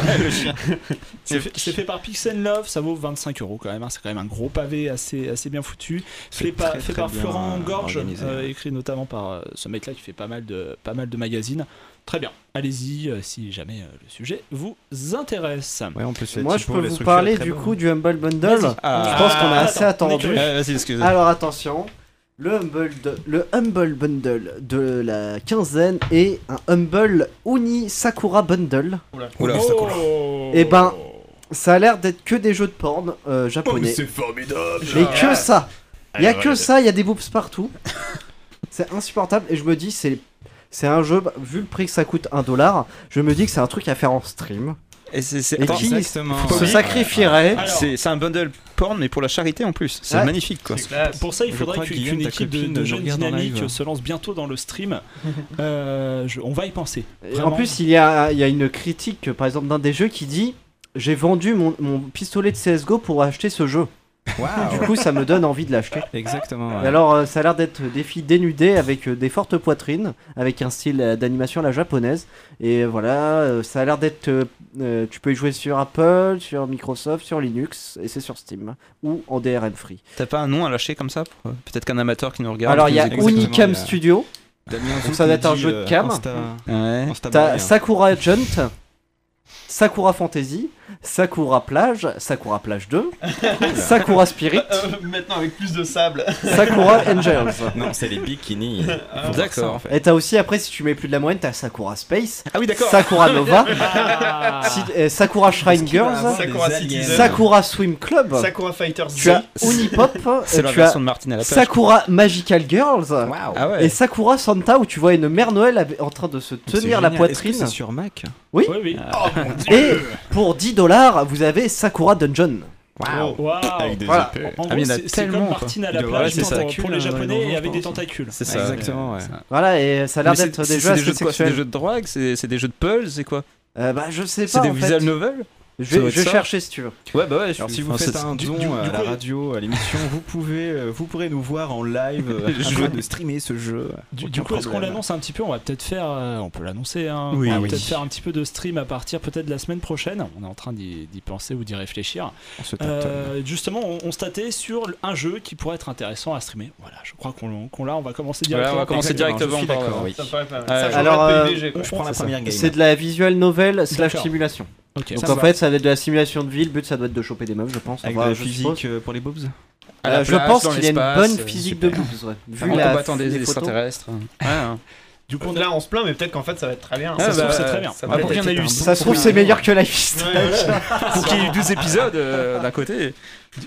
C'est fait, c'est fait par Pix and Love, ça vaut vingt-cinq euros quand même. hein. C'est quand même un gros pavé assez, assez bien foutu. C'est Fait, par- très, fait très par bien, Florent euh, Gorge, organisé, euh, ouais. écrit notamment par euh, ce mec-là qui fait pas mal de, pas mal de magazines. Très bien. Allez-y euh, si jamais euh, le sujet vous intéresse. Ouais, en plus, Moi, je peux vous parler du coup du Humble Bundle. Vas-y. Ah. Je pense qu'on a Ah, assez attends, on est attendu. curieux. Euh, vas-y, excuse. Alors attention, le Humble, de- le Humble Bundle de la quinzaine est un Humble Uni Sakura Bundle. Oula. Oh. Eh ben, Ça a l'air d'être que des jeux de porn euh, japonais. formidable. Mais que ça. Il y a que ça, il y a des boobs partout. C'est insupportable et je me dis c'est c'est un jeu, bah, vu le prix que ça coûte un dollar, je me dis que c'est un truc à faire en stream. Et c'est c'est- Et attends, qui Exactement. se Ouais. sacrifierait. Alors, c'est c'est un bundle porn mais pour la charité en plus. C'est Ouais. magnifique quoi. C'est classe. pour ça, il Je faudrait crois que- que Guillaume, qu'une ta équipe de, copine, de nous jeunes regarde en dynamiques live. se lance bientôt dans le stream. Euh, je- on va y penser. Et en Vraiment. plus, il y a, il y a une critique, par exemple, d'un des jeux qui dit j'ai vendu mon, mon pistolet de C S G O pour acheter ce jeu. Du coup, ça me donne envie de l'acheter. Exactement. Et ouais. alors, euh, ça a l'air d'être des filles dénudées avec euh, des fortes poitrines, avec un style euh, d'animation à la japonaise. Et voilà, euh, ça a l'air d'être. euh, euh, tu peux y jouer sur Apple, sur Microsoft, sur Linux, et c'est sur Steam ou en D R M free. T'as pas un nom à lâcher comme ça pour- Peut-être qu'un amateur qui nous regarde. Alors, qui il y a nous écoute. Exactement, Unicam il y a- Studio, Damien donc Zouk ça doit nous être un dit, jeu de euh, cam. Insta- Ouais. Insta t'as Bail, hein. Sakura Junt, Sakura Fantasy, Sakura Plage, Sakura Plage deux, Sakura Spirit, Euh, maintenant avec plus de sable. Sakura Angels. Non, c'est les bikinis. Ah, d'accord. En fait. Et t'as aussi, après, si tu mets plus de la moyenne, t'as Sakura Space, Ah oui, d'accord. Sakura Nova, Ah. si- euh, Sakura Shrine Girls, Sakura des Citizen. aliens. Sakura Swim Club, Sakura Fighters tu as Z. Unipop, C'est euh, la tu as version de Martine à la plage. Sakura Magical Girls, Waouh. Ah ouais. et Sakura Santa où tu vois une mère Noël avec- en train de se C'est tenir la génial. Est-ce que poitrine. c'est sur Mac. Oui. Oui, oui. Et pour dix dollars, vous avez Sakura Dungeon. Waouh. Waouh. Avec des Voilà. épées. En Ah, gros, mais il y en a c'est c'est comme tellement, quoi. Martine à Il la doit plage avoir des pour, tentacules, pour les hein, japonais dans le et avec je des pense. tentacules. C'est ça. Exactement, ouais. Voilà, et ça a l'air Mais c'est- d'être c'est- des c'est jeux assez jeux de quoi C'est des sexuels. jeux de drogue C'est c'est des jeux de puzzle C'est quoi Euh, bah, je sais C'est pas. des en visual fait. novels Je Ça doit vais, être je vais ça. chercher si tu veux. Ouais, bah ouais. Alors je- si vous enfin, faites c'est- un du- don du- à du la coup- radio, à l'émission, vous pouvez, euh, vous pourrez nous voir en live euh, Je afin veux- de streamer ce jeu. Du, Aucun du coup, est-ce qu'on problème. l'annonce un petit peu? On va peut-être faire, euh, on peut l'annoncer, hein. Oui. on va Ah oui. peut-être faire un petit peu de stream à partir peut-être de la semaine prochaine. On est en train d'y d'y penser ou d'y réfléchir. On se tâtonne. Euh, justement, on, on se tâtait sur un jeu qui pourrait être intéressant à streamer. Voilà, je crois qu'on qu'on l'a. On va commencer Voilà, directement. on va commencer Exactement, directement je suis par- d'accord, oui. Ça me paraît pas mal. Ouais. Ça, je Alors, regarde euh, P U B G, quoi. Je prends la c'est première game. C'est de la visual novel slash D'accord. simulation. Ok. Donc Ça en va. fait, ça va être de la simulation de vie. Le but, ça doit être de choper des meufs, je pense. Avec Enfin, de la je suppose. physique euh, pour les boobs. À la Euh, je plage, pense dans qu'il y a une l'espace, bonne euh, physique super. de boobs, ouais. Vu En la combattant des les photos. extraterrestres. Ouais, hein. Du coup, on Là, on se plaint, mais peut-être qu'en fait, ça va être très bien. Ça Ah, se trouve, bah, c'est très bien. ça Ah, va pour être qu'il y en ait eu un cent. Ça se trouve, c'est meilleur que Life is Strange. Ouais, voilà. Pour qu'il y ait eu douze épisodes euh, d'un côté.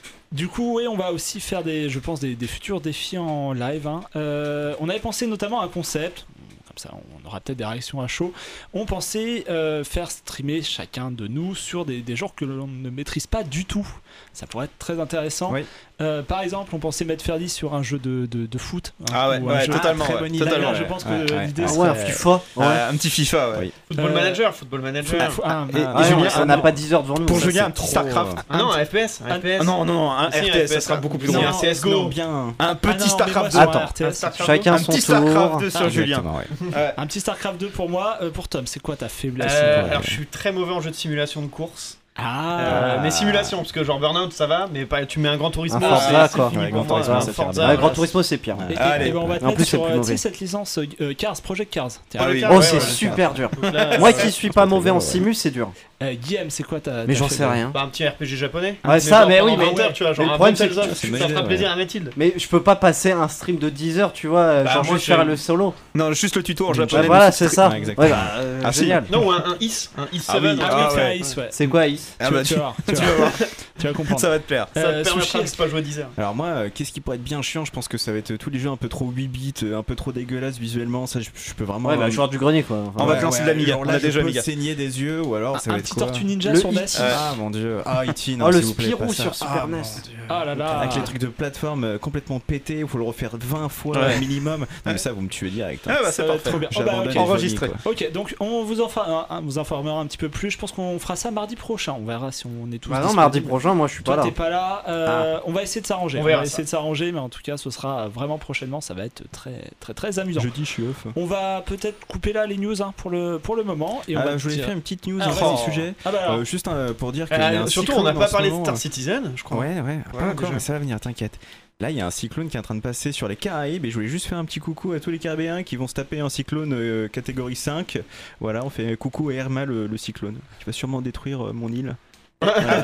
Du coup, oui, on va aussi faire des, je pense, des, des futurs défis en live. hein. Euh, on avait pensé notamment à un concept. Comme ça, on aura peut-être des réactions à chaud. On pensait euh, faire streamer chacun de nous sur des, des genres que l'on ne maîtrise pas du tout. Ça pourrait être très intéressant. Oui. Euh, par exemple, on pensait mettre Ferdi sur un jeu de, de, de foot. hein, Ah ouais, ou un ouais, jeu- totalement. très ouais, bonne idée. totalement, Là, je ouais. pense que Ouais, ouais. l'idée Ah serait... ouais, un FIFA. Ouais. Ah, un petit FIFA, ouais. Oui. Football Euh, Manager, Football Manager. Fou- ah, Et, ah, et Julien, on- on n'a pas dix heures devant nous. Pour Ça, Julien, c'est un petit trop, StarCraft. euh, Ah non, un F P S, un Un- F P S. Ah non, non, non, un Si, un R T S, F P S, ça sera hein. beaucoup plus Non, long. un C S G O. Non, bien. Un Ah petit non, mais moi, StarCraft sur deux. un Attends. R T S. Chacun Un son petit tour. StarCraft deux sur Ah, Julien. Exactement, ouais. Ouais. Un petit StarCraft deux pour moi. Euh, pour Tom, c'est quoi ta faiblesse Euh, euh, alors, je suis très mauvais en jeu de simulation de course. Ah, Euh, mais simulation, parce que genre Burnout ça va, mais pas, tu mets un Gran Turismo, Un Forza, c'est quoi. c'est fini Ouais, pour Gran moi. Turismo, Un ça Forza, tire Ouais, euh, Gran Turismo, c'est pire. Et, et- Allez. et ben on va te En mettre plus, c'est sur plus euh, tu sais, mauvais. cette licence euh, Cars, Project Cars. Tiens, Ah euh, oui. Oh, Ouais, c'est ouais, super dur. donc là, Moi c'est- qui suis pas mauvais en ouais. simu, c'est dur. euh, Guillaume, c'est quoi ta Mais ta j'en sais faiblesse rien. Bah, un petit R P G japonais. Ouais, ça, genre mais oui, pendant mais vingt heures, tu vois, genre mais le un problème, bon c'est que Tales of, c'est ça une fera idée, plaisir ouais. à Mathilde. Mais je peux pas passer un stream de dix heures, tu vois, Bah, genre moi, juste je- faire le solo. Non, juste le tuto en Ouais, Ouais, japonais. voilà, c'est ça. Ouais, Ouais, exactement. bah, euh, Ah, si. génial. Non, ou un, un Is, un Is Ah sept. oui, un Ah, truc, oui, ah faire ouais. Is, ouais. C'est quoi Is Ah tu, bah, tu tu vas voir, tu tu vas vas voir. tu vas comprendre. Ça va te plaire. Ça Euh, te permettra Sushi, de pas jouer dix heures. Alors moi, euh, qu'est-ce qui pourrait être bien chiant? Je pense que ça va être euh, tous les jeux un peu trop huit bits, euh, un peu trop dégueulasses visuellement. Ça, je, je peux vraiment. Ouais, bah, euh, joueur du grenier, quoi. Enfin, On va ouais, te lancer ouais, de l'Amiga, genre on là, a je déjà peux Amiga. saigner des yeux ou alors ça un va être petit quoi Tortue Ninja Le sur hit. D S. Ah mon dieu. Ah E T, non, Oh, le s'il vous plaît, Spirou pas ça. sur Super Ah, N E mon S. Dieu. Ah là là. Avec les trucs de plateforme euh, complètement pétés, il faut le refaire vingt fois Ouais. minimum. Non mais ça vous me tuez direct. hein. Ah bah Ça c'est va être parfait. trop bien. Oh, bah, J'abandonne ok. les Enregistré. folies, quoi. Ok, donc on vous, en fa- un- vous informera un petit peu plus. Je pense qu'on fera ça mardi prochain. On verra si on est tous. Bah non, disponibles. mardi prochain, moi je suis Toi, pas là. t'es pas là. Euh, On va essayer de s'arranger. On On, verra va ça. essayer de s'arranger, mais en tout cas, ce sera vraiment prochainement. Ça va être très, très, très amusant. Jeudi, je suis off. On va peut-être couper là les news hein, pour le pour le moment. Et on Ah, va je voulais dire- faire une petite news Ah, à vas-y. ce sujet. Ah bah alors. Euh, juste euh, pour dire qu'il y a Euh, un Surtout, cyclone on n'a en pas ce parlé de moment, Star euh, Citizen, je crois. Ouais, ouais, Voilà, pas encore, déjà. mais ça va venir, t'inquiète. Là, il y a un cyclone qui est en train de passer sur les Caraïbes et je voulais juste faire un petit coucou à tous les Caribéens qui vont se taper un cyclone euh, catégorie cinq. Voilà, on fait coucou à Irma, le, le cyclone, qui va sûrement détruire euh, mon île. Voilà.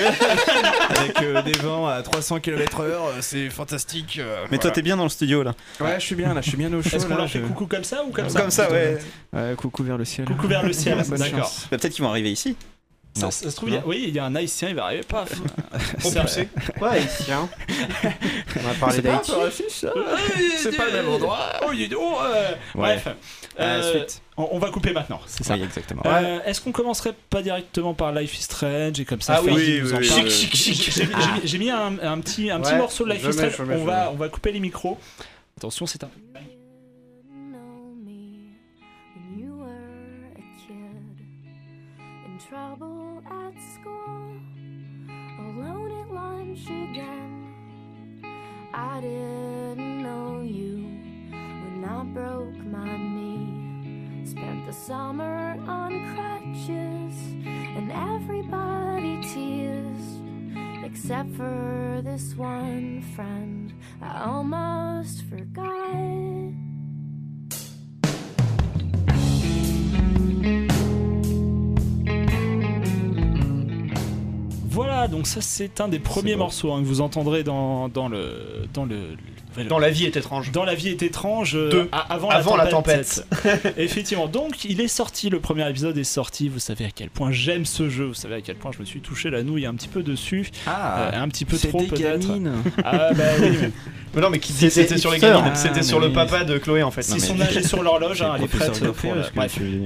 Avec euh, des vents à trois cents kilomètres heure, euh, c'est fantastique. euh, Mais toi, t'es bien dans le studio là. voilà. Ouais, je suis bien là, je suis bien au chaud. Est-ce qu'on là, leur fait je- coucou comme ça ou comme ça Comme ça, ouais. Ouais, coucou vers le ciel. Coucou vers le ciel. Bonne D'accord. chance. Bah, peut-être qu'ils vont arriver ici. Ça, Non. ça se trouve, il y a- oui, il y a un haïtien, il va arriver, paf. Propulsé. Ouais, ici, hein. On va parler d'Haïti. C'est pas le même endroit. Oh, dis donc. euh, Ouais. Bref. Euh, Euh, suite. on, on va couper maintenant, c'est ça. Oui, exactement. Euh, Est-ce qu'on commencerait pas directement par Life is Strange et comme ça Ah oui, Fergie oui, nous en oui, parle. oui. Chic, chic, chic. J'ai- j'ai- J'ai j'ai mis un, un petit, un petit Ouais, morceau de Life je is mets, Strange. je mets, On je va, mets. on va couper les micros. Attention, c'est un. know me when you were a kid, in trouble at school, alone at lunch again. I didn't know you when I broke my knee. Spent the summer on crutches, and everybody teased, except for this one friend I almost forgot. Voilà, donc ça c'est un des premiers beau. morceaux hein, que vous entendrez dans, dans le dans le, le- Dans la vie est étrange. dans la vie est étrange euh, Deux. a- avant, Avant la la tempête. tempête. Effectivement, donc il est sorti, le premier épisode est sorti. Vous savez à quel point j'aime ce jeu. Vous savez à quel point je me suis touché la nouille un petit peu dessus, Ah, Euh, un petit peu c'est trop des peut-être. gamines. Ah bah oui, mais Mais non, mais qui dit C'était c'était sur les hipster. gamines, Ah, c'était mais sur le oui. papa de Chloé en fait. si mais- son âge est sur l'horloge, hein, elle est prête Professeur pour. Gorfé, euh, parce que bref. tu-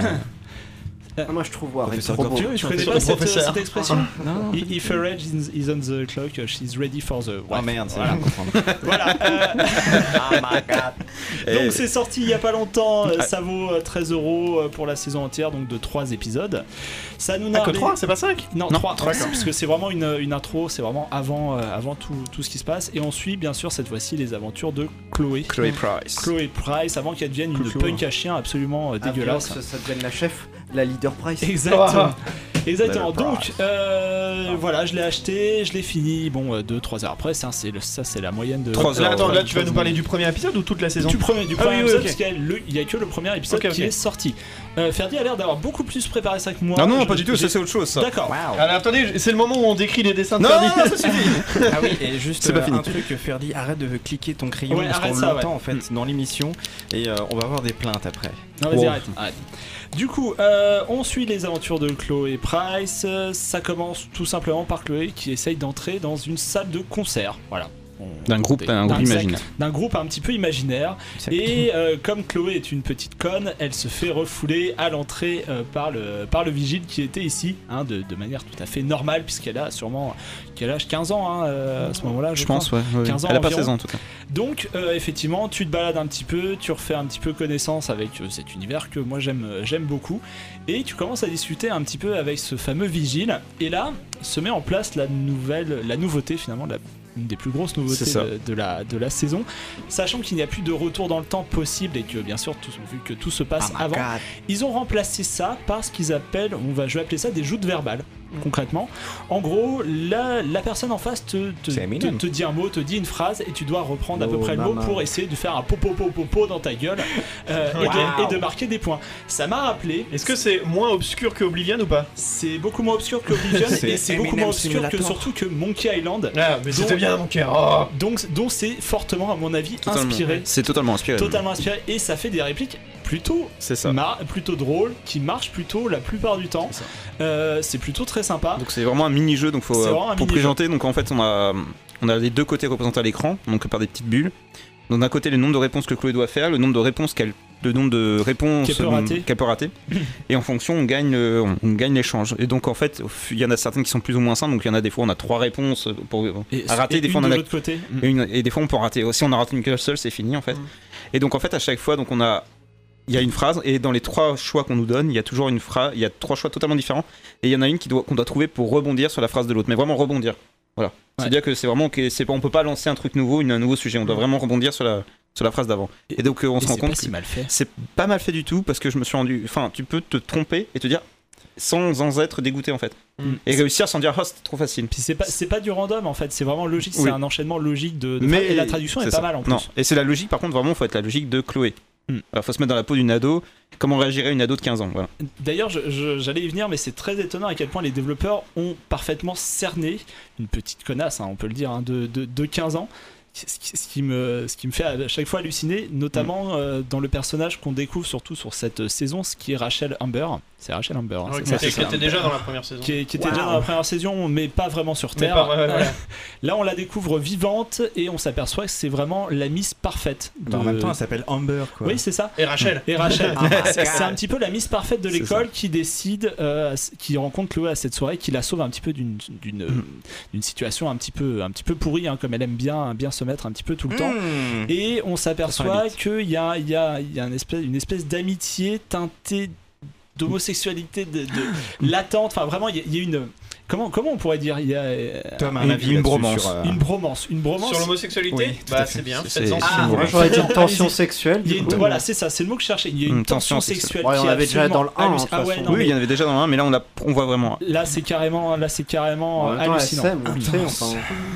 Ah, moi je trouve ouais, Professeur trop beau. Gorfé, Tu en connais fait, pas le cette, professeur. cette expression? Non, non, I- If her age is is on the clock, she's ready for the. Oh Bref. merde, ça Voilà. va comprendre. Voilà. euh, Oh my god. Donc Et- c'est sorti il y a pas longtemps, euh, Ah. ça vaut euh, treize euros euh, pour la saison entière, donc de trois épisodes. Ça nous Ah, narre que les- trois, c'est pas cinq? Non, Non, trois, d'accord. parce que c'est vraiment une, une intro, c'est vraiment avant, euh, avant tout, tout ce qui se passe. Et on suit bien sûr cette fois-ci les aventures de Chloé. Chloé Price. Chloé Price, avant qu'elle devienne une Chloé. punk à chien absolument euh, Avant dégueulasse. que ça, ça devienne la chef, la leader price. Exactement. Exactement. Level Donc price. euh, voilà, je l'ai acheté, je l'ai fini. Bon, deux trois heures après, ça c'est le- ça c'est la moyenne de. Trois Là, heures. attends, là tu vas nous parler du premier épisode ou toute la saison? Du premier, du Ah premier oui, oui, épisode, ok. parce qu'il y a le- il y a que le premier épisode Ok, qui ok. est sorti. Euh, Ferdi a l'air d'avoir beaucoup plus préparé ça que moi. Non, non, Je- pas du tout, ça j'ai- c'est autre chose ça. D'accord. Waouh. Alors attendez, c'est le moment où on décrit les dessins de Non, Ferdi. non, non, ça suffit. Ah oui, et juste C'est pas euh, fini. un truc, Ferdi, arrête de cliquer ton crayon Ouais, parce arrête qu'on ça, l'entend ouais. en fait dans l'émission et euh, on va avoir des plaintes après. Non, vas-y, Wow. arrête, arrête. Du coup, euh, on suit les aventures de Chloé Price. Euh, Ça commence tout simplement par Chloé qui essaye d'entrer dans une salle de concert. Voilà. On- D'un groupe, un groupe d'un- imaginaire. D'un groupe un petit peu imaginaire. Et euh, comme Chloé est une petite conne, elle se fait refouler à l'entrée euh, par, le, par le vigile qui était ici, hein, de, de manière tout à fait normale, puisqu'elle a sûrement quel âge quinze ans hein, euh, à ce moment-là, je, Je crois. pense, ouais. ouais. quinze ans Elle a pas environ. seize ans en tout cas. Donc, euh, effectivement, tu te balades un petit peu, tu refais un petit peu connaissance avec euh, cet univers que moi j'aime, euh, j'aime beaucoup, et tu commences à discuter un petit peu avec ce fameux vigile. Et là, se met en place la nouvelle, la nouveauté finalement, la, une des plus grosses nouveautés C'est ça. de, de la, de la saison, sachant qu'il n'y a plus de retour dans le temps possible et que bien sûr, tout, vu que tout se passe Oh my avant, God. ils ont remplacé ça par ce qu'ils appellent, on va, je vais appeler ça des joutes verbales, concrètement. En gros, la, la personne en face te, te, C'est te, Eminem. te dit un mot, te dit une phrase, et tu dois reprendre à peu Oh, près le mot maman. pour essayer de faire un popo popo popo dans ta gueule euh, et, de, Wow. et de marquer des points. Ça m'a rappelé, Est-ce que c'est moins obscur que Oblivion ou pas? c'est beaucoup moins obscur que Oblivion C'est et c'est beaucoup Eminem moins obscur que Simulator. surtout que Monkey Island, Ah, mais c'était Donc- bien mon cœur. Oh. donc, dont c'est fortement, à mon avis, Totalement. inspiré. C'est totalement inspiré. Totalement inspiré, et ça fait des répliques plutôt C'est ça. mar- plutôt drôles, qui marchent plutôt la plupart du temps. C'est ça. Euh, c'est plutôt très sympa. Donc c'est vraiment un mini-jeu, donc faut C'est euh, vraiment un pour mini-jeu. présenter. Donc en fait on a on a les deux côtés représentés à l'écran, donc par des petites bulles. Donc d'un côté le nombre de réponses que Chloé doit faire, le nombre de réponses qu'elle le nombre de réponses Qu'elle peut euh, rater. qu'elle peut rater. Et en fonction on gagne le- on, on gagne l'échange. Et donc en fait au fu- il y en a certaines qui sont plus ou moins simples, donc il y en a des fois on a trois réponses pour Et, à rater, et des fois une on en de a l'autre côté. et, une- et des fois on peut en rater. Si on a raté une qu'une seule, c'est fini en fait. Mm. Et donc en fait à chaque fois donc on a il y a une phrase et dans les trois choix qu'on nous donne, il y a toujours une phrase, il y a trois choix totalement différents et il y en a une qui doit qu'on doit trouver pour rebondir sur la phrase de l'autre, mais vraiment rebondir. Voilà. Ouais. C'est-à-dire que c'est vraiment que c'est pas on peut pas lancer un truc nouveau, une, un nouveau sujet, on doit vraiment rebondir sur la sur la phrase d'avant. Et donc euh, on Et se rend c'est compte pas que si mal fait. c'est pas mal fait du tout parce que je me suis rendu enfin tu peux te tromper et te dire sans en être dégoûté en fait. Mm. Et réussir sans dire oh c'était trop facile. Puis c'est pas, c'est pas du random en fait, c'est vraiment logique, Oui. c'est un enchaînement logique de, de Mais phrases, et la traduction est, c'est pas ça. mal en plus. Non, et c'est la logique, par contre, vraiment, faut être la logique de Chloé. Hmm. Alors, faut se mettre dans la peau d'une ado. Comment réagirait une ado de quinze ans voilà. D'ailleurs, je- je- j'allais y venir, mais c'est très étonnant à quel point les développeurs ont parfaitement cerné une petite connasse, hein, on peut le dire, hein, de, de, de quinze ans. Ce qui, ce qui me, ce qui me fait à chaque fois halluciner, notamment euh, dans le personnage qu'on découvre surtout sur cette saison, ce qui est Rachel Amber. C'est Rachel Amber, hein, Ouais, c'est qui ça, était- c'est qui ça. était déjà dans la première saison. Qui, est- qui était Wow. déjà dans la première saison, mais pas vraiment sur Mais Terre. pas vrai, voilà. Là, on la découvre vivante et on s'aperçoit que c'est vraiment la Miss parfaite. Bah, en de- même temps, elle s'appelle Amber quoi. Oui, c'est ça. Et Rachel. Et Rachel, Ah, c'est c'est un petit peu la Miss parfaite de C'est l'école qui décide, euh, qui rencontre Chloé à cette soirée, qui la sauve un petit peu d'une d'une Mm. d'une situation un petit peu un petit peu pourrie, hein, comme elle aime bien bien se mettre un petit peu tout le temps. Mmh. Et on Ça sent s'aperçoit la qu'il y a il y a il y a une espèce une espèce d'amitié teintée d'homosexualité de, de latente. Enfin, vraiment, il y, a- il y a une comment comment on pourrait dire il y a euh, Tom a un Une- avis une là-dessus bromance. sur, euh, une bromance, une bromance. Sur l'homosexualité, Oui, tout bah à fait. c'est bien. C'est- faites-en. c'est- Ah, c'est- Moi j'aurais dit une tension Allez-y. sexuelle. Il y a du une- coup. voilà, c'est ça, c'est le mot que je cherchais. Il y a une Une tension tension sexuelle. sexuelle. Ouais, on qui est l'avait déjà dans le absolument un, halluc- de toute Ah ouais, façon. non, Oui, mais il y en avait déjà dans un, mais là on, a, on voit vraiment. là c'est carrément, là c'est carrément En euh, même temps, elle hallucinant. s'aime, on le sait, enfin.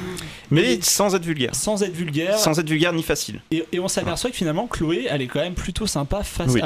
Mais sans être vulgaire. Sans être vulgaire. Sans être vulgaire ni facile. Et, et on s'aperçoit que finalement Chloé, elle est quand même plutôt sympa face Oui. à,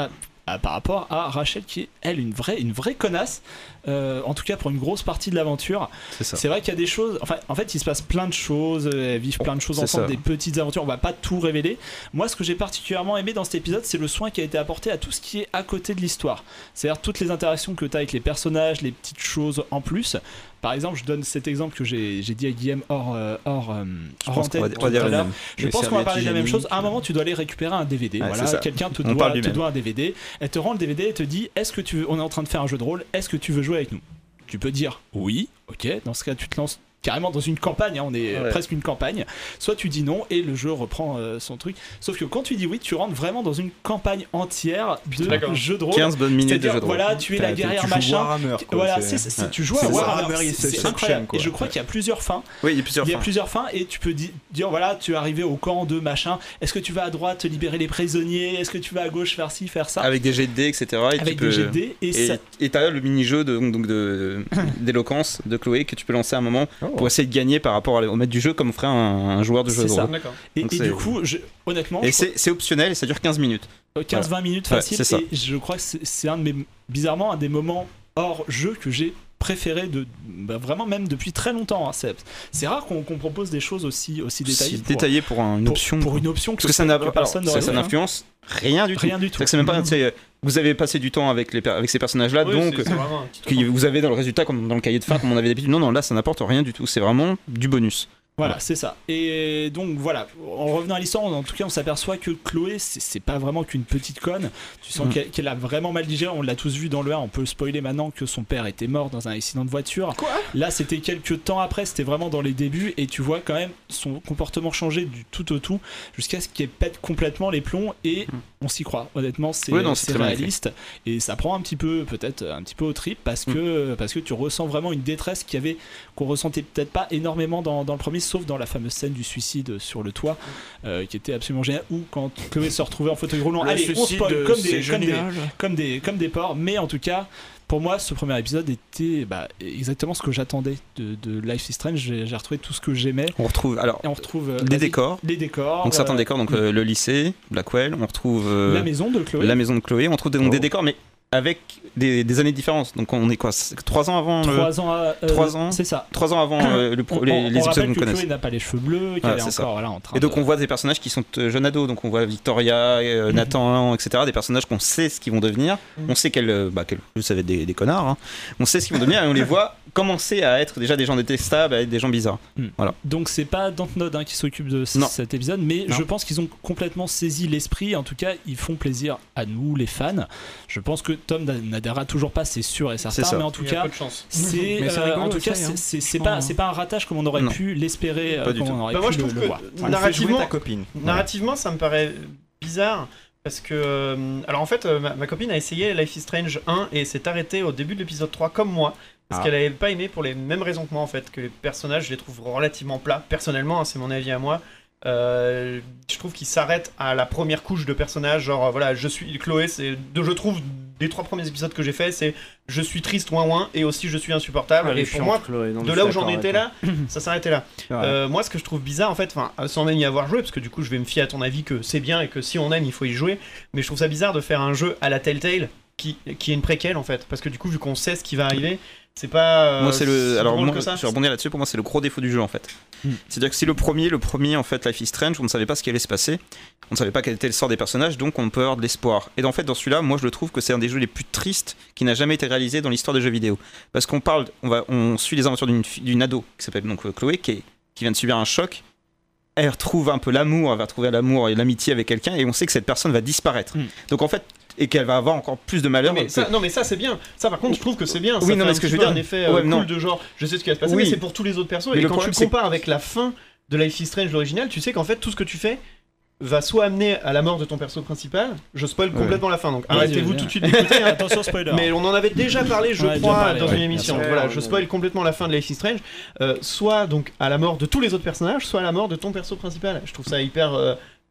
à- par rapport à Rachel qui est elle une vraie, une vraie connasse, euh, en tout cas pour une grosse partie de l'aventure. C'est ça. C'est vrai qu'il y a des choses, enfin en fait il se passe plein de choses, euh, elles vivent plein de choses C'est ensemble, ça. des petites aventures, on va pas tout révéler. Moi ce que j'ai particulièrement aimé dans cet épisode c'est le soin qui a été apporté à tout ce qui est à côté de l'histoire. C'est-à-dire toutes les interactions que tu as avec les personnages, les petites choses en plus. Par exemple, je donne cet exemple que j'ai j'ai dit à Guillaume hors, euh, hors, euh, Je hors pense qu'on va, antenne on va tout dire à le l'heure. même. Je Les pense qu'on va parler de la même serviettes chose. À un moment, tu dois aller récupérer un D V D. Ouais, Voilà, c'est ça. quelqu'un te On doit, parle du te même. doit un D V D. Elle te rend le D V D et te dit est-ce que tu veux, on est en train de faire un jeu de rôle, est-ce que tu veux jouer avec nous? Tu peux dire oui, ok. Dans ce cas, tu te lances carrément dans une campagne, hein, on est Ouais. presque une campagne. Soit tu dis non et le jeu reprend euh, son truc. Sauf que quand tu dis oui, tu rentres vraiment dans une campagne entière de D'accord. jeu de rôle. quinze bonnes minutes de C'est-à-dire, jeu de rôle. voilà, tu es la T'as- guerrière tu joues machin. Warhammer, quoi, Voilà, c'est- c'est, c'est- ouais. tu joues à C'est Warhammer, Warhammer, c'est, c'est Inception, incroyable. quoi. Et je crois qu'il y a plusieurs fins. Oui, il y a plusieurs Il y a fins. plusieurs fins et tu peux di- dire voilà, tu es arrivé au camp de machin. Est-ce que tu vas à droite libérer les prisonniers? Est-ce que tu vas à gauche faire ci, faire ça? Avec des jets de dés, et cetera. Et Avec tu peux... des jets de dés et, Et ça. et t'as le mini-jeu de, donc de, d'éloquence de Chloé que tu peux lancer à un moment Oh. pour essayer de gagner par rapport au maître du jeu comme on ferait un, un joueur de jeu C'est de ça. rôle. D'accord. Et, Donc et c'est- du coup, je- honnêtement, Et je c'est, c'est optionnel et ça dure quinze minutes. quinze vingt minutes Ouais, facile. c'est ça. Et je crois que c'est, c'est un de mes, bizarrement, un des moments hors jeu que j'ai préféré de bah, vraiment même depuis très longtemps. hein. C'est, c'est rare qu'on, qu'on propose des choses aussi, aussi détaillées. C'est pour- détaillé pour un- une pour- option. Pour une option que, Parce que ça, n'a, que personne alors, n'aurait ça, ça fait, hein. n'influence rien du tout. Rien du tout. C'est que c'est même pas, tu sais, vous avez passé du temps avec, les, per- avec ces personnages-là, Oui, donc c'est- c'est vraiment un petit que vous avez dans le résultat, comme dans le cahier de fin, comme on avait d'habitude. Non, non, là, ça n'apporte rien du tout. C'est vraiment du bonus. Voilà, c'est ça. Et donc voilà, en revenant à l'histoire, en tout cas, on s'aperçoit que Chloé, c'est, c'est pas vraiment qu'une petite conne. Tu sens Mm. qu'elle, qu'elle a vraiment mal digéré. On l'a tous vu dans le un. On peut spoiler maintenant que son père était mort dans un accident de voiture. Quoi ? Là, c'était quelques temps après. C'était vraiment dans les débuts. Et tu vois quand même son comportement changer du tout au tout jusqu'à ce qu'elle pète complètement les plombs. Et Mm. on s'y croit. Honnêtement, c'est, Oui, non, c'est c'est très bien réaliste. Et ça prend un petit peu, peut-être un petit peu au trip parce que parce que tu ressens vraiment une détresse qui avait qu'on ressentait peut-être pas énormément dans, dans le premier, sauf dans la fameuse scène du suicide sur le toit, euh, qui était absolument génial. Ou quand Chloé se retrouvait en fauteuil roulant. Allez, on spoil comme des, comme, des, comme, des, comme des porcs. Mais en tout cas, pour moi, ce premier épisode était bah, exactement ce que j'attendais de, de Life is Strange. J'ai, j'ai retrouvé tout ce que j'aimais. On retrouve alors Et on retrouve euh, les vas-y, décors. les décors, Donc certains euh, décors, donc euh, le lycée, Blackwell, on retrouve euh, la maison de Chloé. la maison de Chloé, on retrouve des, donc, Oh. des décors, mais avec des, des années de différence. Donc on est quoi, c'est trois ans avant le- Trois ans, à- euh, trois ans. c'est ça. trois ans avant euh, le pro- On- les, on, les on épisodes rappelle qu'on que connaisse. Chloé n'a pas les cheveux bleus, qu'elle Voilà, est c'est encore ça. voilà, en train Et donc de... on voit des personnages qui sont euh, jeunes ados, donc on voit Victoria, euh, Nathan, et cetera. Des personnages qu'on sait ce qu'ils vont devenir. On sait qu'elles, euh, bah, qu'elles, ça va être des, des connards. hein. On sait ce qu'ils vont devenir et on les voit commencer à être déjà des gens détestables, à être des gens bizarres. Donc c'est pas Dontnod hein, qui s'occupe de c- Non. cet épisode, mais Non. je pense qu'ils ont complètement saisi l'esprit. En tout cas, ils font plaisir à nous, les fans. Je pense que Tom n'adhérera toujours pas, c'est sûr et certain. C'est ça. Mais en tout Il y a cas, peu de chance. c'est, Mais c'est euh, rigolo, en tout cas, ça, hein. c'est, c'est, c'est Franchement, pas, c'est pas un ratage comme on aurait Non. pu l'espérer, Pas euh, du comme tout. on aurait Bah, pu moi, je le, trouve le que voir. On fait jouer narrativement, ta copine. narrativement, ça me paraît bizarre. Parce que, euh, alors en fait, euh, ma, ma copine a essayé Life is Strange un et s'est arrêtée au début de l'épisode trois comme moi. Parce Ah. qu'elle avait pas aimé pour les mêmes raisons que moi en fait. Que les personnages, je les trouve relativement plats. Personnellement, hein, c'est mon avis à moi. Euh, je trouve qu'ils s'arrêtent à la première couche de personnages. Genre, euh, voilà, je suis Chloé, c'est. De, je trouve, des trois premiers épisodes que j'ai fait, c'est je suis triste, ouin ouin, et aussi je suis insupportable. Elle est et pour chiante, moi, Chloé. Non, mais de je là suis où j'en d'accord étais avec là, ça s'arrêtait là. Ouais. Euh, moi, ce que je trouve bizarre, en fait, enfin, sans même y avoir joué, parce que du coup, je vais me fier à ton avis que c'est bien et que si on aime, il faut y jouer. Mais je trouve ça bizarre de faire un jeu à la Telltale qui, qui est une préquelle, en fait, parce que du coup, vu qu'on sait ce qui va arriver, c'est pas. euh, Moi, c'est le. si Alors, drôle moi, que ça. je vais rebondir là-dessus. Pour moi, c'est le gros défaut du jeu en fait. Mm. C'est-à-dire que si le premier, le premier en fait, Life is Strange, on ne savait pas ce qui allait se passer. On ne savait pas quel était le sort des personnages, donc on peut avoir de l'espoir. Et en fait, dans celui-là, moi, je le trouve que c'est un des jeux les plus tristes qui n'a jamais été réalisé dans l'histoire des jeux vidéo. Parce qu'on parle, on va, on suit les aventures d'une, fi- d'une ado qui s'appelle donc euh, Chloé, qui, est- qui vient de subir un choc. Elle retrouve un peu l'amour, elle va retrouver l'amour et l'amitié avec quelqu'un, et on sait que cette personne va disparaître. Mm. Donc en fait, et qu'elle va avoir encore plus de malheur. Non mais, ça, non mais ça c'est bien. Ça par contre je trouve que c'est bien. Ça Oui, non, fait mais un ce que petit je veux peu dire- un effet euh, Ouais, cool non. de genre je sais ce qui va se passer Oui. mais c'est pour tous les autres persos. Mais Et le quand problème, tu c'est compares avec la fin de Life is Strange l'original, tu sais qu'en fait tout ce que tu fais va soit amener à la mort de ton perso principal. Je spoil Ouais. complètement la fin donc Vas-y, arrêtez-vous vas-y. tout de suite d'écouter. hein. Attention spoiler. Mais on en avait déjà parlé, je Ouais, déjà crois, parlé, dans ouais, une émission. bien sûr. Voilà, Ouais, je ouais. spoil complètement la fin de Life is Strange. Euh, soit donc à la mort de tous les autres personnages, soit à la mort de ton perso principal. Je trouve ça hyper euh,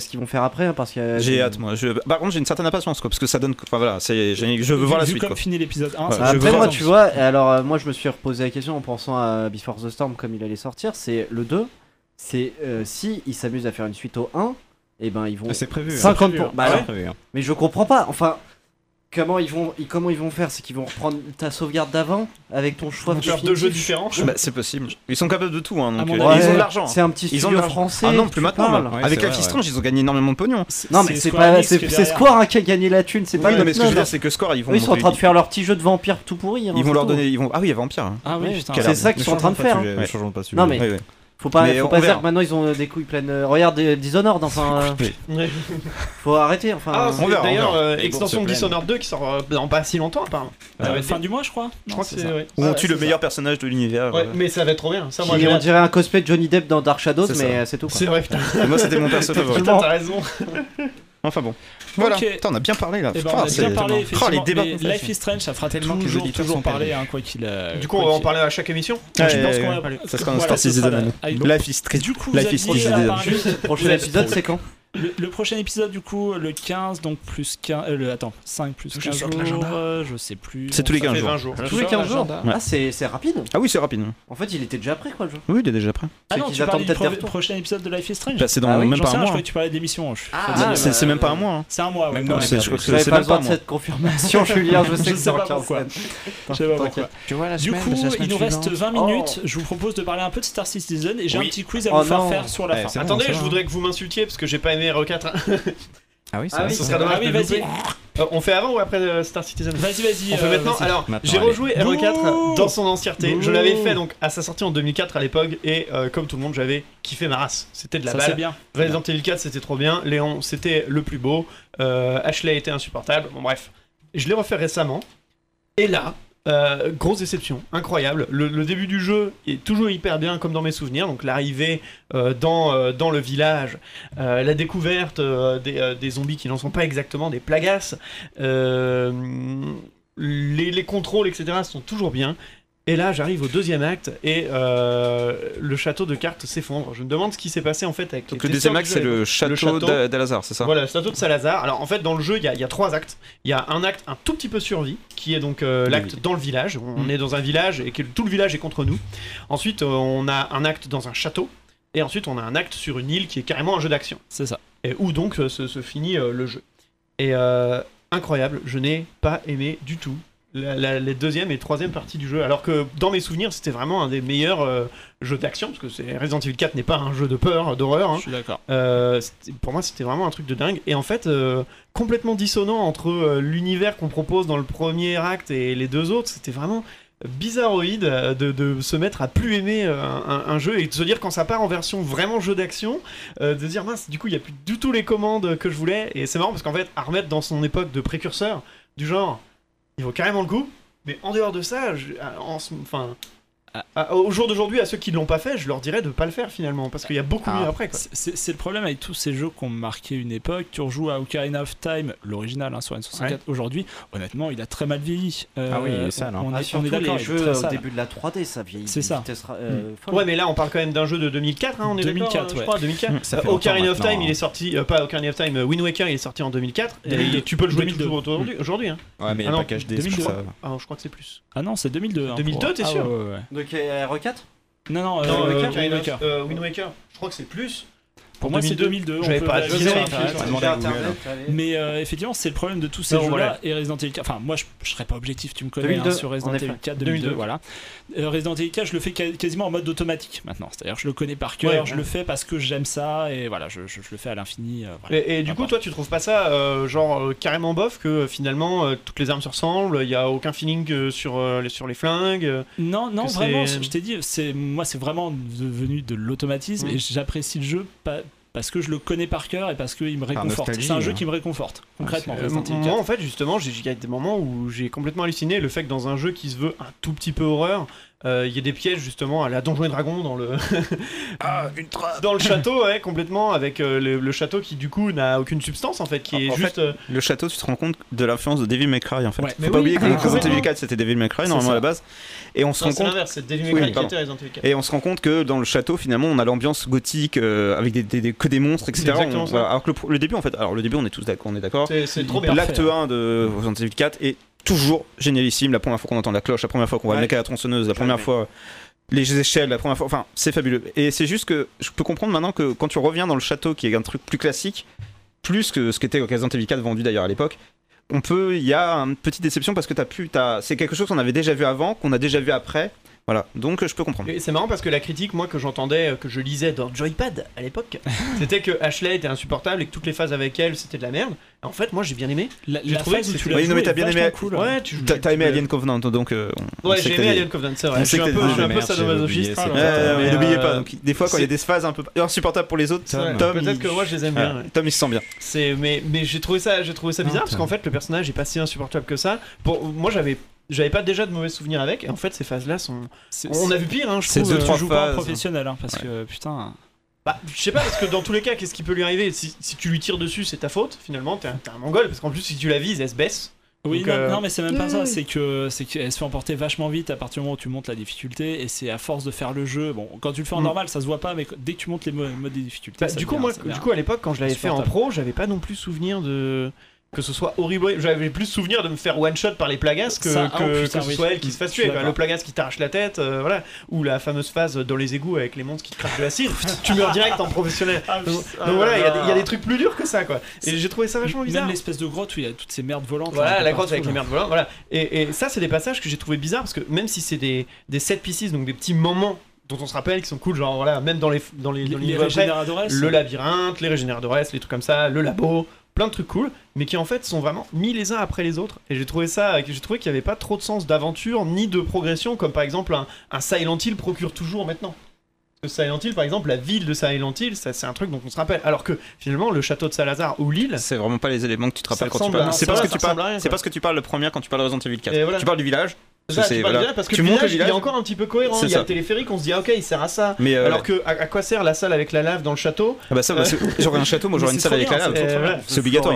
ce qu'ils vont faire après, hein, parce que J'ai hâte, moi. Je... Par contre, j'ai une certaine impatience, quoi, parce que ça donne. Enfin voilà, c'est... j'ai- je veux Vu- voir la vu suite. comme Quoi. finit l'épisode un, Ouais. ça- je veux Après, moi, voir. tu vois, alors euh, moi, je me suis reposé la question en pensant à Before the Storm comme il allait sortir. C'est le deux. C'est euh, si ils s'amusent à faire une suite au un, et ben ils vont. Ah, c'est prévu. hein. cinquante prévu, pour... hein. Bah Ah non, ouais. C'est prévu, hein. mais je comprends pas. Enfin, comment ils vont, ils- comment ils vont faire, c'est qu'ils vont reprendre ta sauvegarde d'avant avec ton choix Ils vont faire définitif. deux jeux différents. Bah, c'est possible. Ils sont capables de tout, hein, À donc mon euh, avis, ils ont Ouais, de l'argent. C'est un petit Ils ont studio de l'argent. français. Ah non, tu plus maintenant. parles. là. Ouais, Avec c'est Life vrai, is Strange, ils ont gagné énormément de pognon. Non, mais c'est Square pas, Enix c'est qui est c'est derrière. Square hein, qui a gagné la thune, c'est pas Oui, non, mais ce que je veux Nintendo. dire, c'est que Square, ils vont. Eux, ils sont en monter- train de faire leur petit jeu de vampire tout pourri. hein, Ils vont c'est leur tout. donner. Ils vont. Ah oui, il y a Vampire. hein. Ah oui, Ouais. putain. Quel C'est ça qu'ils Ne sont en train de changeons pas faire. de sujet, hein. ne changeons pas de sujet. Non, mais- Ouais, ouais. Faut pas, Mais faut on pas dire verra. que maintenant ils ont des couilles pleines. euh, Regarde euh, Dishonored, enfin, euh, Ouais. faut arrêter. Enfin, Ah, euh, c'est on verra, d'ailleurs on verra. euh, Les extension bourses de pleines. Dishonored deux qui sort euh, dans pas si longtemps apparemment. Euh, Ça va être fin bien. du mois, je crois. Je Non, crois que c'est c'est ça. ouais. Où on Ouais, tue c'est le ça. meilleur personnage de l'univers. Ouais, euh. mais ça va être trop bien. Ça, moi, qui, j'ai on hâte. dirait un cosplay de Johnny Depp dans Dark Shadows, C'est ça. mais euh, c'est tout. quoi. C'est vrai, putain. Et moi, c'était mon perso favori. Putain, t'as raison. Enfin bon. Voilà. Ok. Putain, on a bien parlé là. Eh ben, Ah, on a c'est- bien parlé, Oh, effectivement. les débats mais qu'on fait. Life is Strange, ça fera Tellement que les toujours, auditeurs toujours sont parler, perdus. hein, quoi qu'il a. Du coup, quoi on va en qu'il- parler à chaque émission. Je Ouais, pense ouais, qu'on ouais. va- Ça sera un voilà, Star ce sera Citizen. la- Ah, donc, Life is Strange. Du coup, vous Life is aviez Strange. apparu- Le prochain Ouais, épisode, trop c'est quand Le, le prochain épisode, du coup, le quinze, donc plus quinze. euh, le, attends, cinq plus Je quinze sorte jours, l'agenda. euh, je sais plus. C'est tous les Ça quinze fait jours. vingt jours. Tous les quinze jours. Ouais. Ah, c'est c'est rapide. Ah oui, c'est rapide. En fait, il était déjà prêt, quoi, le jeu. Oui, il est déjà prêt. Ah C'est non, qu'ils tu attendent parlais du peut-être des pro- retours. prochain épisode de Life is Strange. Bah, c'est dans Ah oui, même J'en pas sais un rien, je mois. croyais que tu parlais d'émission. je- Ah, faut bah, dire, C'est c'est même pas un euh, mois. hein. C'est un mois, ouais. Non, non, c'est- je- je crois que J'avais c'est pas même pas besoin un de mois. cette confirmation, Julien, je sais Je que sais c'est pas en quinze pourquoi. semaines. Je sais pas pourquoi. Tu vois la Du semaine, coup, bah, c'est la semaine il nous reste suivante. vingt Oh. minutes. Je vous propose de parler un peu de Star Citizen et j'ai Oui. un petit quiz à Oh vous faire non. faire sur la Ouais, fin. c'est bon, Attendez, ça je va. voudrais que vous m'insultiez parce que j'ai pas aimé R E quatre. hein. Ah oui, c'est Ah vrai. oui, Ce c'est serait dommage Ah oui, de vas-y. louper. Euh, On fait avant ou après euh, Star Citizen Vas-y, vas-y. On fait euh, maintenant. vas-y. Alors, Maintenant, j'ai allez. rejoué R E quatre Bouh dans son entièreté. Je Bouh l'avais fait donc à sa sortie en deux mille quatre à l'époque et euh, comme tout le monde, j'avais kiffé ma race. C'était de la Ça, c'est balle. bien. Resident Evil quatre, c'était trop bien. Léon, c'était le plus beau. Euh, Ashley était insupportable. Bon, bref. Je l'ai refait récemment. Et là, euh, grosse déception, incroyable. Le, le début du jeu est toujours hyper bien, comme dans mes souvenirs. Donc, l'arrivée euh, dans, euh, dans le village, euh, la découverte euh, des, euh, des zombies qui n'en sont pas exactement des plagas, euh, les, les contrôles, et cetera sont toujours bien. Et là, j'arrive au deuxième acte et euh, le château de cartes s'effondre. Je me demande ce qui s'est passé en fait avec Donc les le deuxième testeurs acte, du c'est jeu. le château château. d'A- d'Al-Azhar, c'est ça? Voilà, le château de Salazar. Alors en fait, dans le jeu, il y, a- il y a trois actes. Il y a un acte un tout petit peu survie, qui est donc euh, l'acte dans le village. On Mm. est dans un village et que tout le village est contre nous. Ensuite, euh, on a un acte dans un château. Et ensuite, on a un acte sur une île qui est carrément un jeu d'action. C'est ça. Et où donc euh, se, se finit euh, le jeu. Et euh, incroyable, je n'ai pas aimé du tout la, la- les deuxième et troisième parties du jeu. Alors que dans mes souvenirs, c'était vraiment un des meilleurs euh, jeux d'action, parce que c'est- Resident Evil quatre n'est pas un jeu de peur, d'horreur. hein. Je suis d'accord. Euh, c'était- pour moi, c'était vraiment un truc de dingue. Et en fait, euh, complètement dissonant entre euh, l'univers qu'on propose dans le premier acte et les deux autres. C'était vraiment bizarroïde euh, de, de se mettre à plus aimer euh, un, un jeu et de se dire quand ça part en version vraiment jeu d'action, euh, de dire mince, du coup, il n'y a plus du tout les commandes que je voulais. Et c'est marrant parce qu'en fait, à remettre dans son époque de précurseur, du genre, il vaut carrément le coup. Mais en dehors de ça, je- en ce- enfin, Ah. à- au jour d'aujourd'hui, à ceux qui ne l'ont pas fait, je leur dirais de pas le faire finalement, parce qu'il y a beaucoup Ah, mieux après. Quoi. C'est- C'est c'est le problème avec tous ces jeux qui ont marqué une époque. Tu rejoues à Ocarina of Time, l'original hein, sur N soixante-quatre aujourd'hui. Honnêtement, il a très mal vieilli. Euh, Ah oui, il est sale, hein. On, Ah, est, on surtout est d'accord. les il est jeux très au sale. début de la trois D, ça vieillit. C'est d'une ça. vitesse ra- euh, folle. Ouais, mais là, on parle quand même d'un jeu de deux mille quatre, hein, on est deux mille d'accord, quatre, euh, je ouais. crois, deux mille quatre. Ça fait Euh, Ocarina longtemps of Time, maintenant, il est sorti, euh, pas Ocarina of Time, euh, Wind Waker, il est sorti en deux mille quatre, deux mille deux. et tu peux le jouer deux mille deux. toujours aujourd'hui, aujourd'hui, hein. Ouais, mais il y Ah a non, pas H D, deux c'est mille pour deux. ça. Ah, je crois que c'est plus. Ah non, c'est deux mille deux. hein, deux mille deux, pour- t'es ah, sûr ouais, ouais, ouais. Donc euh, R E quatre Non, non, euh, Non, Wind euh, Waker, Ocarina Wind of- Waker. euh, Wind Waker, je crois que c'est plus. Pour moi, c'est deux mille deux. on J'avais peut pas vérifier dit sur non, Internet. je vais demander à Google. Mais euh, effectivement, c'est le problème de tous ces Non, jeux-là voilà. et Resident Evil quatre. Enfin, moi, je, je serais pas objectif, tu me connais deux mille deux, hein, sur Resident en effet. Evil quatre deux mille deux. deux mille deux, voilà. Euh, Resident Evil quatre, je le fais ca- quasiment en mode automatique maintenant. C'est-à-dire, je le connais par cœur, Ouais, je ouais. le fais parce que j'aime ça et voilà, je, je- je le fais à l'infini. euh, voilà. Et, et du Ah, coup, bah. toi, tu trouves pas ça euh, genre euh, carrément bof que euh, finalement euh, toutes les armes se ressemblent, il y a aucun feeling euh, sur, euh, les, sur les flingues euh, Non, non, que vraiment, c'est- je t'ai dit, c'est moi, c'est vraiment devenu de l'automatisme Mm. et j'apprécie le jeu pas- parce que je le connais par cœur et parce qu'il me réconforte. nostalgie, C'est un jeu hein. qui me réconforte, concrètement. Euh, Resident Evil moi quatre. en fait justement j'ai- il y a des moments où j'ai complètement halluciné le fait que dans un jeu qui se veut un tout petit peu horreur euh, il y a des pièges justement à la Donjons et Dragons dans le Ah, une trappe. dans le château ouais complètement avec euh, le, le château qui du coup n'a aucune substance en fait qui En- est en juste euh, Le château, tu te rends compte de l'influence de Devil May Cry en fait. Ouais. Faut Mais pas oui, oublier que ah, le Resident complètement. Evil quatre c'était Devil May Cry C'est normalement ça. à la base. Et on se non, rend c'est compte. l'inverse c'est Devil May Oui, Cry qui pardon. était Resident Evil quatre. Et on se rend compte que dans le château, finalement, on a l'ambiance gothique euh, avec des, des- des- que des monstres, et cetera. C'est exactement On- ça. voilà. Alors que le, pro- le début, en fait, alors le début, on est tous d'accord, on est d'accord. c'est c'est trop bien Hyper L'acte fait, un de Resident Evil quatre est toujours génialissime. La première fois qu'on entend la cloche, la première fois qu'on voit Ouais. le mec à la tronçonneuse, la première Ouais. fois. les échelles la première fois, enfin c'est fabuleux. Et c'est juste que je peux comprendre maintenant que quand tu reviens dans le château, qui est un truc plus classique, plus que ce qu'était Resident Evil quatre vendu d'ailleurs à l'époque, on peut, il y a une petite déception parce que t'as pu, t'as, c'est quelque chose qu'on avait déjà vu avant, qu'on a déjà vu après. Voilà, donc je peux comprendre. Et c'est marrant parce que la critique, moi, que j'entendais, que je lisais dans Joypad à l'époque, c'était que Ashley était insupportable et que toutes les phases avec elle c'était de la merde. En fait, moi j'ai bien aimé. La, J'ai la trouvé phase que où tu c'était- l'as Oui, non, mais joué t'as est bien aimé- vachement cool. Ouais, tu joues. T'as, t'as aimé tu- Alien Covenant, donc euh, on, Ouais, on sait j'ai que aimé t'as- Alien Covenant, c'est on vrai. Je sait suis que un t'as peu, dit- je suis un Ah, peu merde, sadomasochiste. j'avais Ouais, oublié, ouais, Mais, ouais, n'oubliez euh, pas. Donc, des fois, quand il y a c'est- des phases un peu insupportables pour les autres, C'est vrai. Tom, Peut-être il... que moi je les aime bien. ouais. Tom, il se sent bien. C'est mais mais j'ai trouvé ça j'ai trouvé ça bizarre Ah, parce qu'en fait le personnage est pas si insupportable que ça. Pour moi j'avais j'avais pas déjà de mauvais souvenirs avec et en fait ces phases là sont C'est- on a vu pire hein, je c'est trouve. deux, euh, trois Tu joues pas en phases. professionnel, hein, parce Ouais. que putain. Bah, je sais pas parce que dans tous les cas qu'est-ce qui peut lui arriver si, si tu lui tires dessus c'est ta faute finalement t'es un, t'es un mongol parce qu'en plus si tu la vises elle se baisse. Oui, Donc, non, euh, non, mais c'est même pas oui, ça, oui. c'est que c'est qu'elle se fait emporter vachement vite à partir du moment où tu montes la difficulté, et c'est à force de faire le jeu. Bon, quand tu le fais en Mm. normal, ça se voit pas, mais dès que tu montes les mo- modes des difficultés, Bah, ça du coup devient- moi ça du devient- coup à l'époque quand je l'avais fait en insupportable. pro j'avais pas non plus souvenir de que ce soit horrible, j'avais plus souvenir de me faire one shot par les plagas que, Ça, que, ah, oh, putain, que ce oui. soit elle qui se fasse Je suis tuer. quoi. d'accord. Le plagas qui t'arrache la tête, euh, voilà, ou la fameuse phase dans les égouts avec les monstres qui te crachent de la cire. tu meurs direct en professionnel. Ah, Donc, putain, donc voilà, il y, a des- là. il y a des trucs plus durs que ça, quoi. Et C'est- j'ai trouvé ça vachement bizarre. Même l'espèce de grotte où il y a toutes ces merdes volantes. là, Voilà, un peu la grotte partout, avec les là. merdes volantes, voilà. Et, et ça, c'est des passages que j'ai trouvé bizarres parce que même si c'est des, des set pieces, donc des petits moments dont on se rappelle qui sont cool, genre voilà, même dans les, dans les, Les, dans les les niveaux après, régénérateurs, le labyrinthe, les régénérateurs, les trucs comme ça, le labo, plein de trucs cool, mais qui en fait sont vraiment mis les uns après les autres. Et j'ai trouvé ça, j'ai trouvé qu'il n'y avait pas trop de sens d'aventure ni de progression, comme par exemple un, un Silent Hill procure toujours maintenant. Parce que Silent Hill, par exemple, la ville de Silent Hill, ça, c'est un truc dont on se rappelle. Alors que finalement, le château de Salazar ou l'île, C'est vraiment pas les éléments que tu te Ça rappelles quand tu ressemble parles. à- C'est ça parce va, que tu ça ressemble à parles. rien, C'est quoi. parce que tu parles le premier quand tu parles de Resident Evil quatre. Et voilà. Tu parles du village. ça, c'est- tu parles voilà. bien, parce que Tu le montes le village, il est village. encore un petit peu cohérent. C'est Il y a ça. le téléphérique, on se dit, ah, ok, il sert à ça. Mais euh, Alors que, à, à quoi sert la salle avec la lave dans le château? ah bah ça, bah, c'est- j'aurais un château, moi j'aurais Mais une c'est salle trop avec la bien, lave. c'est Euh, trop bien. voilà. C'est obligatoire.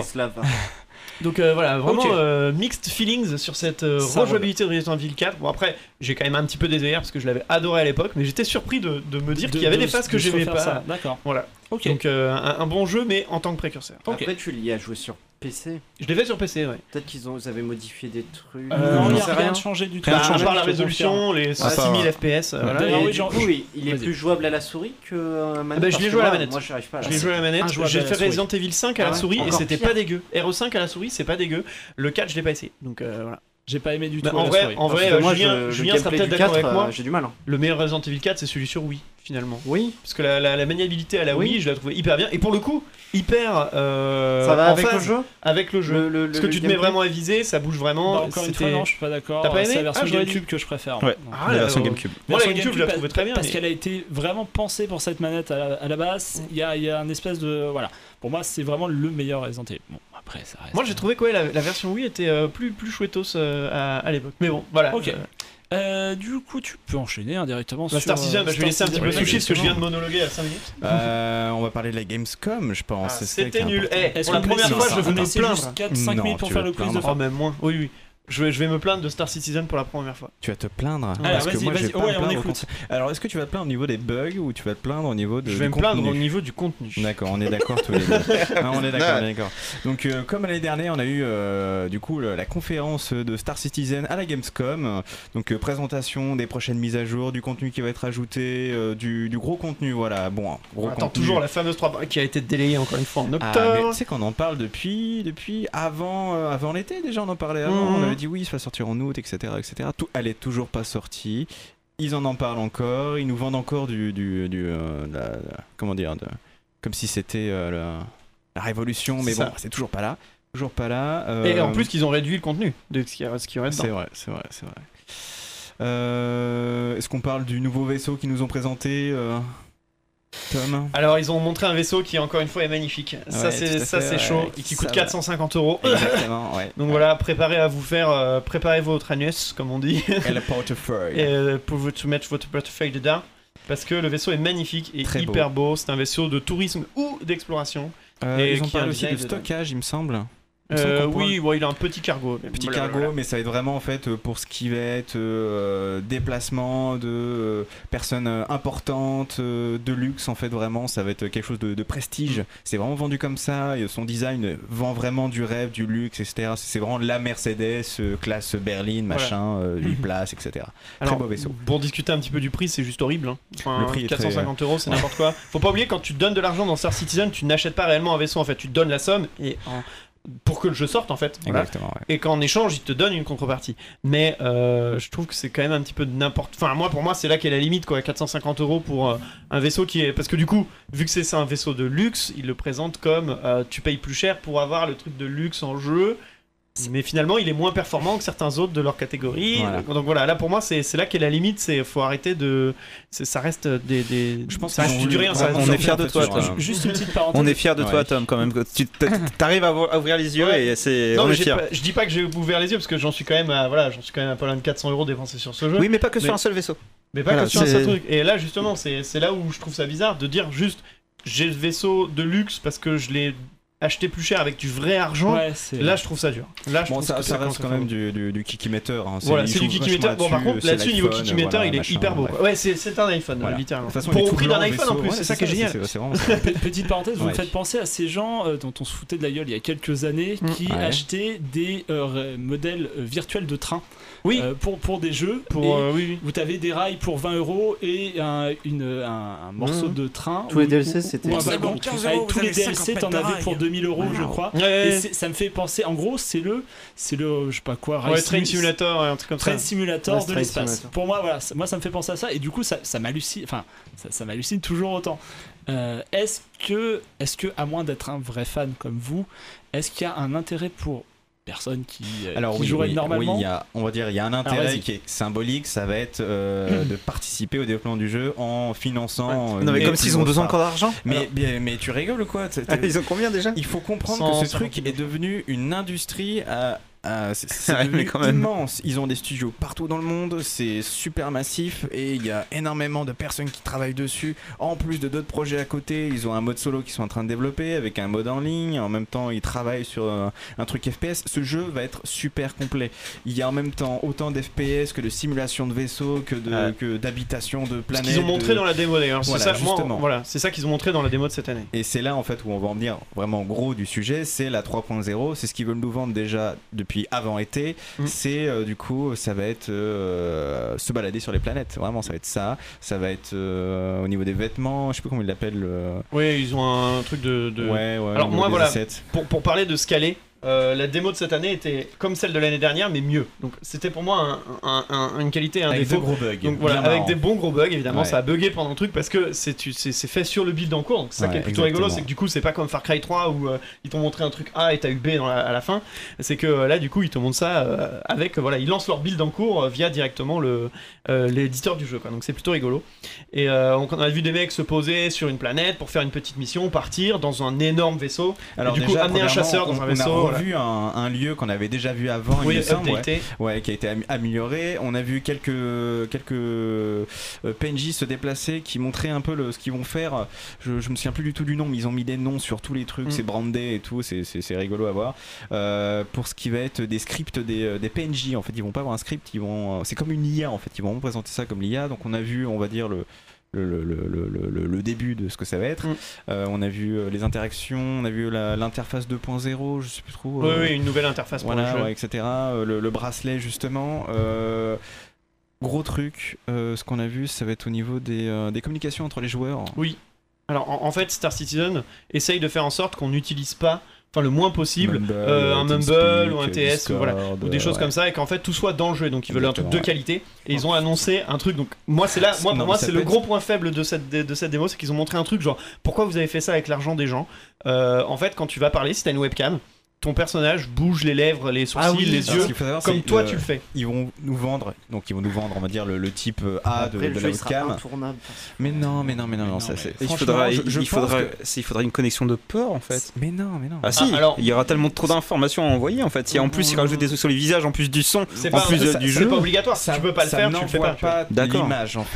Donc euh, voilà, vraiment Ok. euh, mixed feelings sur cette euh, Ça rejouabilité de Resident Evil quatre. Bon après, j'ai quand même un petit peu désolé parce que je l'avais adoré à l'époque, mais j'étais surpris de, de me dire De- qu'il y avait de- des phases que de se j'aimais refaire pas. ça. D'accord. Voilà. Ok. Donc euh, un, un bon jeu, mais en tant que précurseur. Ok. Après, tu l'y as joué sur P C. Je l'ai fait sur P C, ouais. Peut-être qu'ils ont, ils avaient modifié des trucs. Euh, non, il n'y J'en a sais rien de changé du tout. Bah, Rien à de part la je te résolution, les Ah, ça six mille va. F P S. euh, voilà. D'ailleurs, Et oui, du genre- coup, il, il est Vas-y. plus jouable à la souris que à la manette. Ah bah, je parce l'ai que joué à la moi- manette. Moi, j'y arrive pas. à la Je l'ai joué à la manette, Injouable j'ai à la fait souris. Resident Evil cinq à Ah la ouais, souris et encore c'était pire. pas dégueu. R E cinq à la souris, c'est pas dégueu. Le quatre, je l'ai pas essayé. Donc euh, voilà. J'ai pas aimé du Bah, tout. en à la vrai, souris. en Parce vrai, que euh, moi, Julien, je- le Julien sera gameplay peut-être du d'accord quatre, avec moi. euh, j'ai du mal. hein. Le meilleur Resident Evil quatre, c'est celui sur Wii, finalement. Oui. Parce que la, la, la maniabilité à la Oui. Wii, je la trouvais hyper bien. Et pour le coup, hyper. euh, Ça va en avec le phase jeu Avec le jeu. Le- le- Parce le que tu te mets gameplay vraiment à viser, ça bouge vraiment. Bah, encore une fois, c'était- non, je suis pas d'accord. T'as pas C'est aimé la version Ah, j'aurais GameCube dit. que je préfère. Ouais. Non. Ah, La là, version euh, GameCube. Moi, la Version GameCube, je la trouvais très bien. Parce mais- qu'elle a été vraiment pensée pour cette manette à la, à la base. Il y a, il y a un espèce de. Voilà. Pour moi, c'est vraiment le meilleur Resident Evil. Bon, après, ça reste. Moi, j'ai trouvé que ouais, la, la version Wii était euh, plus, plus chouettos euh, à, à l'époque. Mais bon, voilà. Ok. Euh, Euh, du coup, tu peux enchaîner hein, directement bah, sur. Star Citizen, euh, bah, je vais laisser un Star petit peu Citizen. sushi parce que je viens de monologuer à cinq minutes. Euh, on va parler de la Gamescom, je pense. Ah, c'est ça qui C'était est nul. important. Eh, Est-ce pour la qu'on première laisse fois, ça je veux On me laisse plaindre. juste quatre cinq Non, minutes pour tu faire veux le te quiz de plaindre. Oh, même moins. Oui, oui. Je vais, je vais me plaindre de Star Citizen pour la première fois. Tu vas te plaindre. Alors, parce que vas-y, moi, je vais vas-y. pas Ouais, me on plaindre au écoute. contraire. Alors, est-ce que tu vas te plaindre au niveau des bugs ou tu vas te plaindre au niveau de Je vais du me plaindre contenu au niveau du contenu. D'accord, on est d'accord tous les deux. Ah, on est d'accord, on est d'accord. Donc, euh, comme l'année dernière, on a eu euh, du coup le- la conférence de Star Citizen à la Gamescom. Donc, euh, présentation des prochaines mises à jour, du contenu qui va être ajouté, euh, du, du gros contenu. Voilà, bon, un gros On attend contenu. toujours la fameuse trois qui a été délayée encore une fois en Ah, octobre. mais tu sais qu'on en parle depuis, depuis avant, euh, avant l'été déjà, on en parlait avant. Mhm. On avait dit oui, ça va sortir en août, et cetera, et cetera. Tout, elle est toujours pas sortie. Ils en en parlent encore. Ils nous vendent encore du, du, du euh, la- la- comment dire, de- comme si c'était euh, la, la révolution, mais C'est bon, ça. c'est toujours pas là, toujours pas là. euh, Et en plus qu'ils ont réduit le contenu de ce qu'il y a, ce qu'il y aurait dedans. c'est vrai, c'est vrai, c'est vrai. Euh, Est-ce qu'on parle du nouveau vaisseau qu'ils nous ont présenté, euh, Tom? Alors ils ont montré un vaisseau qui encore une fois est magnifique. ça Ouais, c'est tout à ça fait, c'est ouais. chaud et qui Ça coûte va. quatre cent cinquante euros. Exactement, ouais. Donc Ouais. voilà, préparez à vous faire, euh, préparez votre anus comme on dit, Et le portefeuille. et, euh, pour vous te mettre votre portefeuille dedans. Parce que le vaisseau est magnifique et Très hyper beau. C'est un vaisseau de tourisme ou d'exploration. Euh, et ils ont qui a un parlé aussi de design de dingue. stockage, il me semble. Il me semble Euh, qu'on pourra- oui, ouais, il a un petit cargo. mais Petit blablabla. cargo, mais ça va être vraiment en fait euh, pour ce qui va être euh, déplacement de euh, personnes euh, importantes, euh, de luxe en fait vraiment, ça va être quelque chose de, de prestige. C'est vraiment vendu comme ça. Et son design vend vraiment du rêve, du luxe, et cetera. C'est vraiment la Mercedes euh, classe berline, machin, euh, huit places, et cetera. Très Alors, beau vaisseau. pour discuter un petit peu du prix, c'est juste horrible. Hein. Enfin, Le prix est quatre cent cinquante très- euros, c'est n'importe quoi. Faut pas oublier, quand tu donnes de l'argent dans Star Citizen, tu n'achètes pas réellement un vaisseau en fait. Tu donnes la somme et en- pour que le jeu sorte en fait. Voilà. Exactement. Ouais. Et qu'en échange, ils te donnent une contrepartie. Mais euh, je trouve que c'est quand même un petit peu de n'importe. Enfin, moi, pour moi, c'est là qu'est la limite, quoi. quatre cent cinquante euros pour euh, un vaisseau qui est. Parce que du coup, vu que c'est c'est un vaisseau de luxe, ils le présentent comme euh, tu payes plus cher pour avoir le truc de luxe en jeu. Mais finalement, il est moins performant que certains autres de leur catégorie. Voilà. Donc voilà, là pour moi, c'est c'est là qu'est la limite. C'est faut arrêter de. c'est- Ça reste des. des... Je pense ça qu'ils reste ont du voulu- rien. Ça on reste est du fiers rien, de en toi, fait, toi. sur- Juste une petite parenthèse. On est fiers de toi, Ouais. Tom, quand même. que Tu t'arrives à vo- à ouvrir les yeux Ouais. et c'est. Non, on mais est j'ai fiers. pas- je dis pas que j'ai ouvert les yeux parce que j'en suis quand même à, voilà, j'en suis quand même à pas loin de quatre cents euros dépensés sur ce jeu. Oui, mais pas que sur Mais- un seul vaisseau. Mais pas Voilà, que sur un c'est- seul truc. Et là, justement, c'est c'est là où je trouve ça bizarre de dire juste j'ai le vaisseau de luxe parce que je l'ai acheté plus cher avec du vrai argent. Ouais, c'est. Là, je trouve ça dur. Là, je Bon, trouve ça, que ça reste commence à quand faire même beaucoup. du, du, du kikimeter. Hein. Voilà, ils c'est du jouent kikimeter. vachement Bon, par contre, c'est là-dessus, niveau l'iPhone, kikimeter, voilà, il est machin, hyper beau. bref. quoi. Ouais, c'est c'est un iPhone, Voilà. littéralement. De toute façon, Pour il est au tout prix d'un blanc, iPhone en vaisseau. plus, Ouais, c'est ça qui est génial. C'est c'est vraiment ça. Pe- Petite parenthèse, vous me Ouais. faites penser à ces gens euh, dont on se foutait de la gueule il y a quelques années Mm. qui Ouais. achetaient des euh, ré- modèles euh, virtuels de train Oui, euh, pour, pour des jeux. pour. et euh, oui, oui. Vous avez des rails pour vingt euros et un, une, un, un morceau Mhm. de train. Tous les ou- D L C, ou- c'était- ou un C'est wagon. bon, quinze Avec euros, tous vous les avez D L C, cinquante t'en mètres de avais pour rail. deux mille euros, je Wow. crois. Ouais, Et c'est- ça me fait penser, en gros, c'est le, c'est le, je sais pas quoi, ouais, Race Train Sim- Simulator, un truc comme ça. Train Simulator Ouais, de Train l'espace. Simulator. Pour moi, voilà, ça- moi ça me fait penser à ça et du coup ça, ça m'hallucine, enfin ça, ça m'hallucine toujours autant. Euh, est-ce que, est-ce que, à moins d'être un vrai fan comme vous, est-ce qu'il y a un intérêt pour personne qui, euh, Alors qui oui, jouerait oui, normalement oui, il y a, on va dire, il y a un intérêt vas-y. qui est symbolique, ça va être euh, de participer au développement du jeu en finançant. euh, Non, mais les comme plus s'ils ont grosses besoin parts. encore d'argent. Mais, mais, mais tu rigoles ou quoi? T'es- t'es- Ils ont combien déjà? Il faut comprendre cent que ce cinquante truc est devenu une industrie à. à- c'est c'est Ouais, devenu mais quand même. immense. Ils ont des studios partout dans le monde, c'est super massif et il y a énormément de personnes qui travaillent dessus. En plus de d'autres projets à côté, ils ont un mode solo qu'ils sont en train de développer avec un mode en ligne. En même temps, ils travaillent sur un, un truc F P S. Ce jeu va être super complet. Il y a en même temps autant d'F P S que de simulation de vaisseaux, que de Ouais. que d'habitation de Ce planètes. qu'ils ont montré de- dans la démo d'ailleurs. C'est Voilà, ça, moi, justement. voilà, c'est ça qu'ils ont montré dans la démo de cette année. Et c'est là en fait où on va en venir vraiment gros du sujet, c'est la trois point zéro, c'est ce qu'ils veulent nous vendre déjà depuis avant été, Mm. c'est euh, du coup ça va être euh, se balader sur les planètes, vraiment ça va être ça, ça va être euh, au niveau des vêtements, je sais plus comment ils l'appellent. euh, Oui, ils ont un truc de. de- Ouais, ouais, Alors au niveau moi, des voilà. assets. Pour, pour parler de scaler, euh, la démo de cette année était comme celle de l'année dernière, mais mieux. Donc c'était pour moi un- un- un- une qualité et un Avec de défaut. gros bugs. Donc voilà, bien avec marrant. des bons gros bugs évidemment, Ouais. ça a bugué pendant le truc parce que c'est tu- c'est c'est fait sur le build en cours. Donc c'est ça qui est Ouais, plutôt rigolo, exactement. c'est que du coup c'est pas comme Far Cry trois où euh, ils t'ont montré un truc A et t'as eu B dans la- à la fin. C'est que euh, là du coup ils te montrent ça euh, avec euh, voilà, ils lancent leur build en cours euh, via directement le euh, l'éditeur du jeu quoi. Donc c'est plutôt rigolo. Et euh, on a vu des mecs se poser sur une planète pour faire une petite mission, partir dans un énorme vaisseau. Alors du coup, déjà, amener un premièrement, chasseur dans on- un on vaisseau, a voilà. revu un, un lieu qu'on avait déjà vu avant, il Oui, me semble, ouais. updaté. Ouais, qui a été am- amélioré. On a vu quelques quelques euh, P N J se déplacer qui montraient un peu le, ce qu'ils vont faire. Je, je me souviens plus du tout du nom, mais ils ont mis des noms sur tous les trucs, Mm. c'est brandé et tout, c'est, c'est, c'est rigolo à voir. Euh, pour ce qui va être des scripts des, euh, des P N J, en fait, ils vont pas avoir un script, ils vont, euh, c'est comme une I A en fait, ils vont présenter ça comme l'I A. Donc on a vu, on va dire le Le, le, le, le, le- le début de ce que ça va être. Mm. Euh, on a vu euh, les interactions, on a vu la- l'interface deux point zéro, je sais plus trop. Oui, euh, oui, une nouvelle interface pour voilà, le jeu. ouais, et cetera. Euh, le, le bracelet, justement. Euh, gros truc, euh, ce qu'on a vu, ça va être au niveau des, euh, des communications entre les joueurs. Oui. Alors en, en fait, Star Citizen essaye de faire en sorte qu'on n'utilise pas, enfin le moins possible, Mumble, euh, un TeamSpeak, Mumble ou un T S ou, Discord, voilà, ou des choses ouais. comme ça, et qu'en fait tout soit dans le jeu. Donc ils veulent un truc de Exactement, ouais. qualité. Et ils ont annoncé un truc. Donc moi c'est là, moi Non, pour moi ça c'est peut le être- gros point faible de cette de cette démo, c'est qu'ils ont montré un truc genre pourquoi vous avez fait ça avec l'argent des gens. Euh, en fait, quand tu vas parler, si t'as une webcam, ton personnage bouge les lèvres, les sourcils, Ah oui. les Alors, yeux, ce qu'il faut savoir, comme c'est toi le- tu le fais. Ils vont nous vendre, donc ils vont nous vendre, on va dire le, le type euh, A de, Après, de le la jeu, il sera webcam. intournable. Mais non, mais non, mais non, Mais non, non, ça mais- c'est. Il franchement, faudra, je- il, je il faudra, pense que- s'il faudra une connexion de port en fait. Mais non, mais non. Ah si, alors- il y aura tellement trop d'informations à envoyer en fait. Si en plus ils rajoutent des trucs sur les visages, en plus du son, C'est en pas, plus ça- euh, du c'est jeu. pas obligatoire. Si tu peux pas le ça faire, tu le fais n'envoie pas. tu vois. pas D'accord. l'image en fait.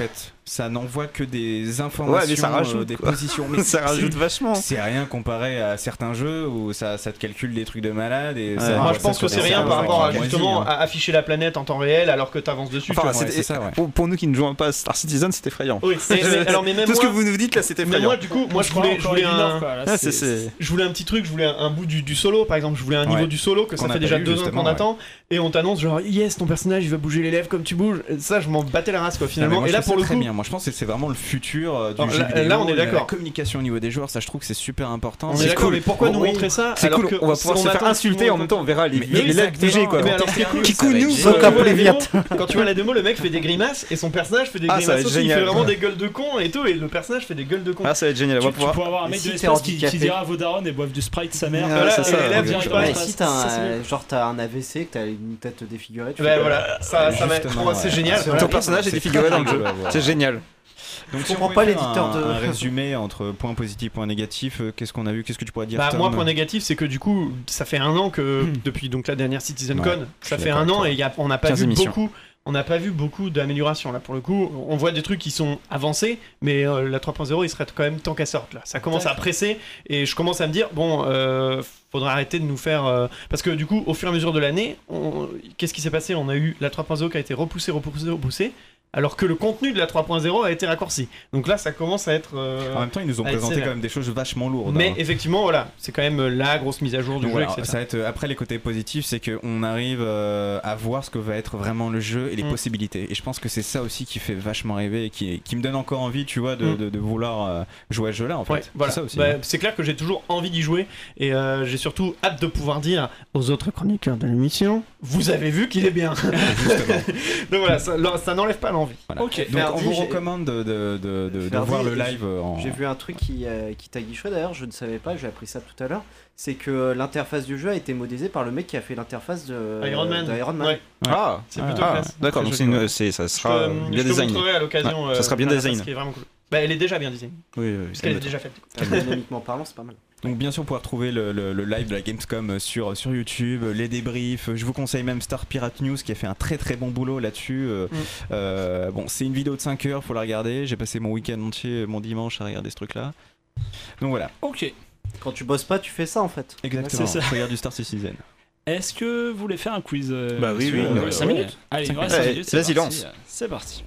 ça n'envoie que des informations, Ouais, mais ça rajoute, euh, des quoi. positions. Mais ça rajoute vachement. C'est rien comparé à certains jeux où ça, ça te calcule des trucs de malade. Et Ouais. ça, Moi, ça je pense que soit c'est des rien serveurs par rapport à moisis, justement hein. à afficher la planète en temps réel alors que t'avances dessus. Enfin, tu vois. c'était- c'est ça, ouais. pour, pour nous qui ne jouons pas à Star Citizen, c'est effrayant. Oui, mais- mais- alors mais même Tout ce moi, que vous nous dites là, c'était mais effrayant. moi du coup, moi je voulais, je voulais un, Ah, c'est- c'est- je voulais un petit truc, je voulais un, un bout du, du solo par exemple, je voulais un niveau Ouais. du solo que Qu'on ça n'a fait pas déjà eu, deux ans justement, qu'on ouais. attend et on t'annonce genre yes ton personnage il va bouger les lèvres comme tu bouges. Et ça je m'en battais la race quoi Non, mais finalement. moi, Et je là trouve pour le ça très coup, bien. Moi je pense que c'est vraiment le futur euh, du Alors, jeu là- vidéo. là, on est la- d'accord. La communication au niveau des joueurs, ça je trouve que c'est super important. on C'est est d'accord, cool. mais pourquoi Bon, nous oui. montrer ça C'est alors cool, que on va pouvoir on se faire attend insulter six mois en même temps, on verra les, Mais les, les lèvres exactement. bouger quoi. Mais alors, ce qui est cool, Qui ça va nous être Quand Sauf tu qu'un vois la Polyviat. démo- Quand tu vois la démo, le mec fait des grimaces et son personnage fait des Ah, ça va grimaces être aussi. Il génial. fait vraiment des gueules de con et tout, et le personnage fait des gueules de con. Ah, ça va être génial, on Tu, va tu pouvoir. pourras avoir un Et mec si de t'es l'espace qui, handicapé qui dira à vos darons et boivent du Sprite sa mère. Ah, Voilà, c'est et ça, les lèvres ouais, direct ouais. par Ouais, l'espace. si t'as Ça, c'est un, bien. genre t'as un A V C, que t'as une tête défigurée, tu Ouais, peux- voilà, ça, ça va être Justement, trop- c'est ouais. génial. C'est Ton vrai. personnage est C'est défiguré très dans le jeu. cool à voir. C'est génial. Donc, Je si on comprends pouvait pas faire l'éditeur un, de- un résumé entre points positifs, points négatifs, euh, qu'est-ce qu'on a vu, qu'est-ce que tu pourrais dire Bah Tom moi point négatif c'est que du coup ça fait un an que depuis donc la dernière CitizenCon Ouais, ça je suis fait d'accord un avec an toi. et y a, on n'a pas quinze vu émissions. beaucoup on n'a pas vu beaucoup d'améliorations là pour le coup on voit des trucs qui sont avancés mais euh, la trois point zéro il serait quand même temps qu'elle sorte là ça commence à presser et je commence à me dire bon euh, faudra arrêter de nous faire euh, parce que du coup au fur et à mesure de l'année on- qu'est-ce qui s'est passé on a eu la trois point zéro qui a été repoussée repoussée repoussée alors que le contenu de la trois point zéro a été raccourci donc là ça commence à être euh, En même temps, ils nous ont Allez, présenté c'est quand vrai. même des choses vachement lourdes. mais hein. effectivement voilà c'est quand même euh, la grosse mise à jour du Donc jeu voilà, et cetera. ça va être, euh, après les côtés positifs, c'est qu'on arrive euh, à voir ce que va être vraiment le jeu et les Mm. possibilités. Et je pense que c'est ça aussi qui fait vachement rêver et qui, qui me donne encore envie, tu vois, de, Mm. de, de vouloir euh, jouer à ce jeu-là en fait. Ouais, voilà. C'est ça aussi. Bah, hein. c'est clair que j'ai toujours envie d'y jouer et euh, j'ai surtout hâte de pouvoir dire aux autres chroniqueurs de l'émission vous avez vu qu'il est bien. Justement. Donc voilà, ça, ça n'enlève pas l'envie. Voilà. Ok. Donc Ferdi, on vous j'ai- recommande de, de, de, de- de Ferdi, voir le j'ai- live euh, en. J'ai vu un truc qui, euh, qui t'a guiché d'ailleurs, je ne savais pas, j'ai appris ça tout à l'heure. C'est que euh, l'interface du jeu a été modélisée par le mec qui a fait l'interface de Iron Man. d'Iron Man. Ouais, Ah, c'est Ah, plutôt ah, classe. d'accord, Très donc c'est joli, une- ouais. c'est- ça Je sera te, bien je te designé. montrerai à l'occasion. Ouais, ça sera bien l'interface design. qui est vraiment cool. Bah, elle est déjà bien designée. Oui, oui, Parce ça qu'elle doit est être- déjà faite. Ergonomiquement parlant, c'est pas mal. Donc bien sûr, pouvoir trouver le, le- le live de la Gamescom sur, sur YouTube, les débriefs. Je vous conseille même Star Pirate News qui a fait un très très bon boulot là-dessus. Euh, Mm. euh, bon, c'est une vidéo de cinq heures, faut la regarder. J'ai passé mon week-end entier, mon dimanche à regarder ce truc-là. Donc voilà, Ok. Quand tu bosses pas, tu fais ça en fait. exactement. C'est ça. Je regarde du Star Citizen. Est-ce que vous voulez faire un quiz euh, Bah oui, sur- oui, il nous euh, reste cinq ouais. minutes. Allez, il nous Cinq reste cinq minutes. minutes. c'est Vas-y, parti. lance. C'est parti.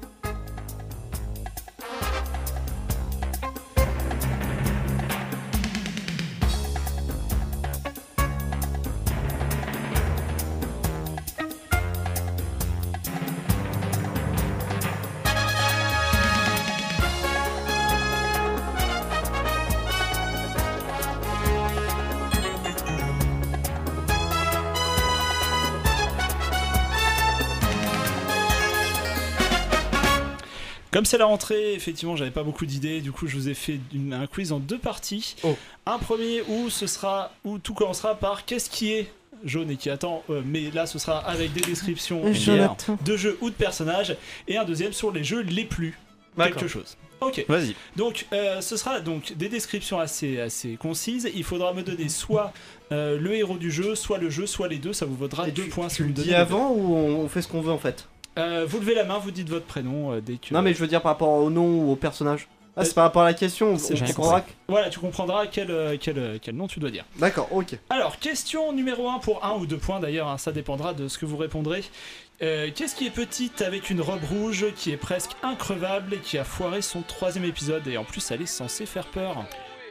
Comme c'est la rentrée, effectivement, j'avais pas beaucoup d'idées. Du coup, je vous ai fait une- un quiz en deux parties. Oh. Un premier où ce sera où tout commencera par qu'est-ce qui est jaune et qui attend. euh, mais là, ce sera avec des descriptions Jonathan. de jeux ou de personnages. Et un deuxième sur les jeux les plus D'accord. quelque chose. Ok. Vas-y. Donc, euh, ce sera donc des descriptions assez, assez concises. Il faudra me donner soit euh, le héros du jeu, soit le jeu, soit les deux. Ça vous vaudra Et deux tu, points tu si vous le me donnez dis les avant ou on, on fait ce qu'on veut en fait deux. Euh, vous levez la main, vous dites votre prénom euh, dès que. Non mais je veux dire par rapport au nom ou au personnage. Ah Euh, c'est par rapport à la question, on, c'est- on j'ai comprendra que- Voilà, tu comprendras quel, euh, quel, euh, quel nom tu dois dire. D'accord, ok. Alors, question numéro un pour un ou deux points d'ailleurs, hein, ça dépendra de ce que vous répondrez. Euh, Qu'est-ce qui est petite avec une robe rouge qui est presque increvable et qui a foiré son troisième épisode et en plus elle est censée faire peur?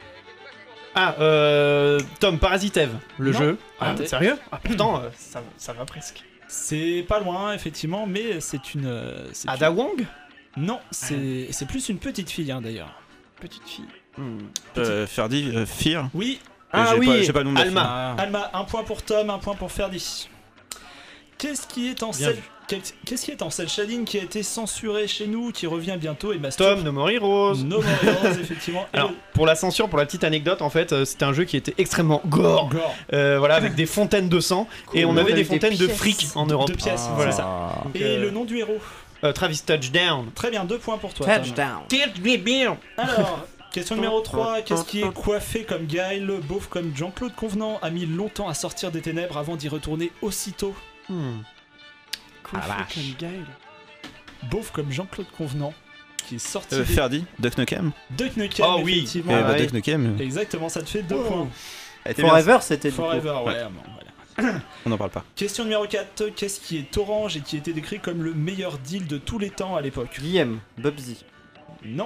Ah, euh, Tom, Parasite Eve, le Non. jeu. Ah, Arrêtez. sérieux Ah, pourtant, euh, ça, ça va presque. C'est pas loin effectivement, mais c'est une... euh, c'est Ada une- Wong Non, c'est c'est plus une petite fille hein, d'ailleurs. Petite fille. Euh, Ferdi, euh, Fear. Oui, Ah J'ai oui, pas- j'ai pas le nom de la Alma. Alma, un point pour Tom, un point pour Ferdi. Qu'est-ce qui est en Bien cel... vu. Qu'est- Qu'est-ce qui est en cel shading qui a été censuré chez nous, qui revient bientôt et masturbe Tom, No More Heroes. No More Heroes, effectivement. Et Alors, le- pour la censure, pour la petite anecdote, en fait, euh, c'était un jeu qui était extrêmement gore. Gore. Euh, voilà, avec des fontaines de sang. Et on Cool. avait des Avec des fontaines de pièces. fric en Europe. Deux pièces, Ah. voilà ça. Donc, Et euh, le nom du héros. euh, Travis Touchdown. Très bien, deux points pour toi. Tom. Touchdown. Alors, question numéro trois. Qu'est-ce qui est coiffé comme Guile, beauf comme Jean-Claude Convenant, a mis longtemps à sortir des ténèbres avant d'y retourner aussitôt? Hmm. Coiffé Ah, vache. comme Guile. Beauf comme Jean-Claude Convenant, qui est sorti. Euh, des- Ferdi, Duck Nukem. Duck Nukem, Oh oui. effectivement. Eh bah, ouais. Duck Nukem. Exactement, ça te fait deux points. Elle était bien, Forever, c'était du coup. Forever, ouais. Ouais. bon, voilà. on n'en parle pas. Question numéro quatre. Qu'est-ce qui est orange et qui était décrit comme le meilleur deal de tous les temps à l'époque? Guillaume, Bubsy. Non.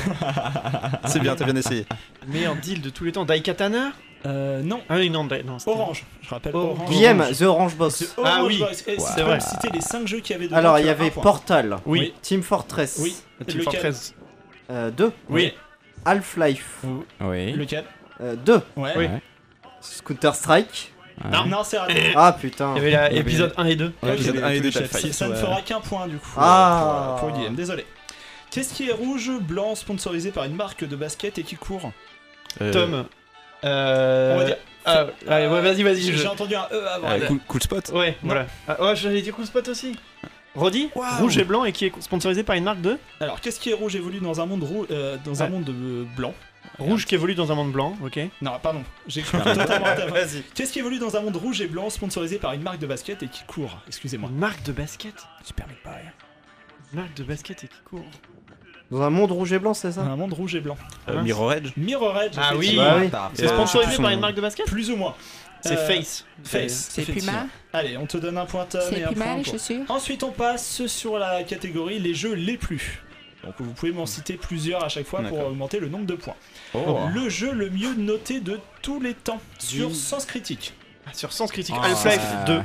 C'est bien, t'as bien essayé. Meilleur deal de tous les temps. Daikatana Euh, non. Ah oui, non, Dai- non c'était- Orange. Je rappelle Oh, Orange. Guillaume, The Orange Box. The Ah Orange oui. Box. Et si C'est tu peux vrai. me citer les cinq jeux qu'il y avait dedans. Alors, tu il y as avait un point. Portal, Oui. Team Fortress, Oui. Team Lequel Fortress. euh, deux, Oui. Half-Life, Oui. Lequel euh, deux, Ouais. Oui. Counter-Strike. Non, non, c'est raté. Ah putain. Il y avait la- épisode un et deux. Ouais, épisode Ok, un et deux ça- d'Half-Life. Ça ne fera qu'un point du coup. Ah. euh, Pour, pour Guillaume, désolé. Qu'est-ce qui est rouge, blanc, sponsorisé par une marque de basket et qui court? Euh, Tom. Euh... On va dire- Ah, allez, ouais, vas-y, vas-y. J'ai Je... j'ai entendu un E avant. euh, cool, cool Spot. Ouais, voilà. Ah, oh, j'allais dire Cool Spot aussi. Roddy, rouge et blanc et qui est sponsorisé par une marque de Alors, qu'est-ce qui est rouge évolue dans un monde, rou- euh, dans un Ouais. monde euh, blanc? rouge qui évolue dans un monde blanc, ok. Non, pardon, j'ai cru totalement à ta voix. Qu'est-ce qui évolue dans un monde rouge et blanc sponsorisé par une marque de basket et qui court? Excusez-moi. Une marque de basket. Super Meat Pie. Une marque de basket et qui court. Dans un monde rouge et blanc, c'est ça? Un monde rouge et blanc. Euh, Mirror Edge. Mirror Edge. Ah oui. effectivement. Bah oui. C'est Euh, sponsorisé son- par une marque de basket. Plus ou moins. C'est Euh, Face. Face. C'est effectivement. Puma. Allez, on te donne un point Tom C'est et un Puma point les pour- chaussures. Ensuite, on passe sur la catégorie les jeux les plus. Donc vous pouvez m'en citer plusieurs à chaque fois pour D'accord. augmenter le nombre de points. Oh. Le jeu le mieux noté de tous les temps sur Dis- Sens Critique. Ah, sur Sens Critique. Ah, Half-Life ça- deux.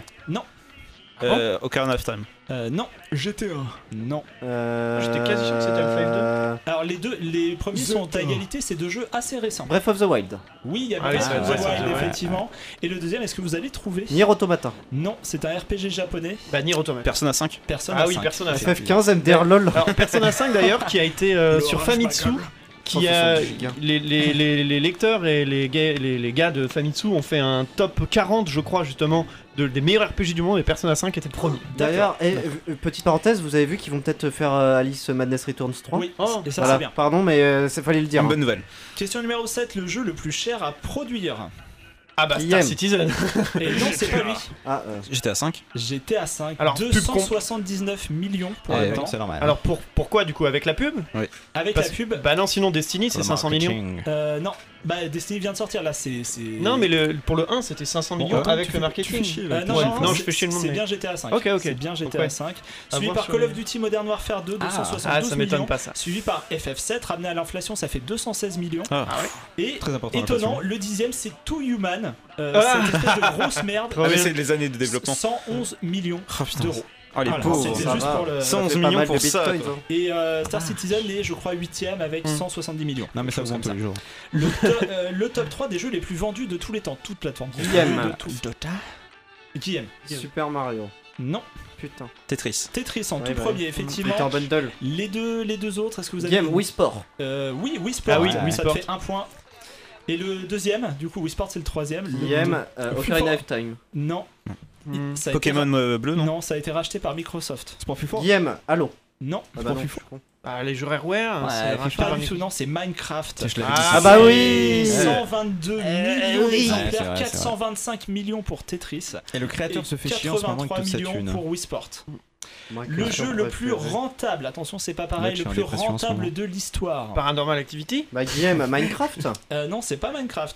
Euh, Ocarina of Time. Euh, non. G T A. Non. Euh... J'étais quasi sûr que c'était Half-Life deux. Alors les deux, les premiers The- sont à égalité, c'est deux jeux assez récents. Breath of the Wild. Oui, il y a Ah oui, Breath c'est of vrai, the c'est Wild, vrai, effectivement. Et le deuxième, est-ce que vous allez trouver? Nier Automata. Non, c'est un R P G japonais. Bah, Nier Automata. Persona cinq. Personne Ah à oui, cinq. Persona F F quinze, M D R LOL. Alors Persona cinq d'ailleurs qui a été euh, Le sur Orange Famitsu, Background. qui a cent soixante gigas. les, les, les, les lecteurs et les, ga- les, les gars de Famitsu ont fait un top quarante je crois justement de, des meilleurs R P G du monde et Persona cinq était le premier. D'ailleurs, et, euh, petite parenthèse, vous avez vu qu'ils vont peut-être faire euh, Alice Madness Returns trois. Oui, Oh, et ça Voilà. c'est bien. Pardon, mais euh, ça fallait le dire. Une hein. bonne nouvelle. Question numéro sept, le jeu le plus cher à produire. Ah bah I Star M. Citizen. Et non, c'est pas lui. Ah, euh, J'étais à cinq. J'étais à cinq. Alors, pub deux cent soixante-dix-neuf millions pour Eh le oui, temps. C'est normal. Alors pour, pourquoi du coup avec la pub Avec Parce- la pub. Bah non sinon Destiny c'est cinq cent millions. Euh, non, bah Destiny vient de sortir là, c'est. c'est- Non mais le, pour le un c'était cinq cents Bon, millions attends, avec tu le fais- marketing. tu fais chier, là. Euh, non, Ouais, non, non, c'est- je fais chier le nom. C'est mais- bien G T A cinq. Ok, ok. C'est bien G T A Ouais. cinq. À Suivi voir par sur Call les- of Duty Modern Warfare deux, deux cent soixante-douze Ah ça m'étonne millions. pas ça. Suivi par F F sept, ramené à l'inflation, ça fait deux cent seize millions. Ah. Et Très important. étonnant, le dixième c'est Too Human. Euh, Ah. Cette espèce de grosse merde. Trop Ah, mais bien. c'est les années de développement. cent onze millions Oh putain. d'euros. Oh les Voilà, pauvres. c'était ça juste va. pour le. cent onze ça fait pas millions mal pour de ça, bitcoins, quoi. hein. Et euh, Star Citizen est, je crois, huitième avec Mm. cent soixante-dix millions. Non mais ça Chose monte tous comme les jours. Le, to- euh, le top trois des jeux les plus vendus de tous les temps, toutes plateformes. Guillaume. De tout. Guillaume. Super Mario. Non. Putain. Tetris. Tetris en Ouais, tout bah premier, oui. effectivement. Putain, bundle. Les deux, les deux autres, est-ce que vous avez. Game, Wii Sport. Euh, oui, Wii Sport. Ah oui, ça Wii te Sport. fait un point. Et le deuxième, du coup, Wii Sport c'est le troisième. Le- Guillaume, euh, le plus Ocarina fort. of Time. Non. Hmm. Ça a été Pokémon euh, bleu, ra- non Non, ça a été racheté par Microsoft. C'est pas plus fort. Guillaume, Halo. Non. Ah bah non, je suis con. Ah les jeux Rareware, Ouais, c'est racheté Pas par du tout, non, c'est Minecraft. Je l'avais dit. Ah, Ah bah oui. cent vingt-deux millions oui. d'exemplaires, Ouais, c'est vrai, c'est quatre cent vingt-cinq millions pour Tetris. Et le Et créateur se fait chier en ce moment avec quatre-vingt-trois toute sa millions thune. pour Wii Sport. Moi, Le que jeu je le plus préfère. rentable, attention, c'est pas Mec, pareil, je le suis en plus dépression en ce rentable moment. de l'histoire. Paranormal Activity, Bah Guillaume, Minecraft. Euh, non, c'est pas Minecraft.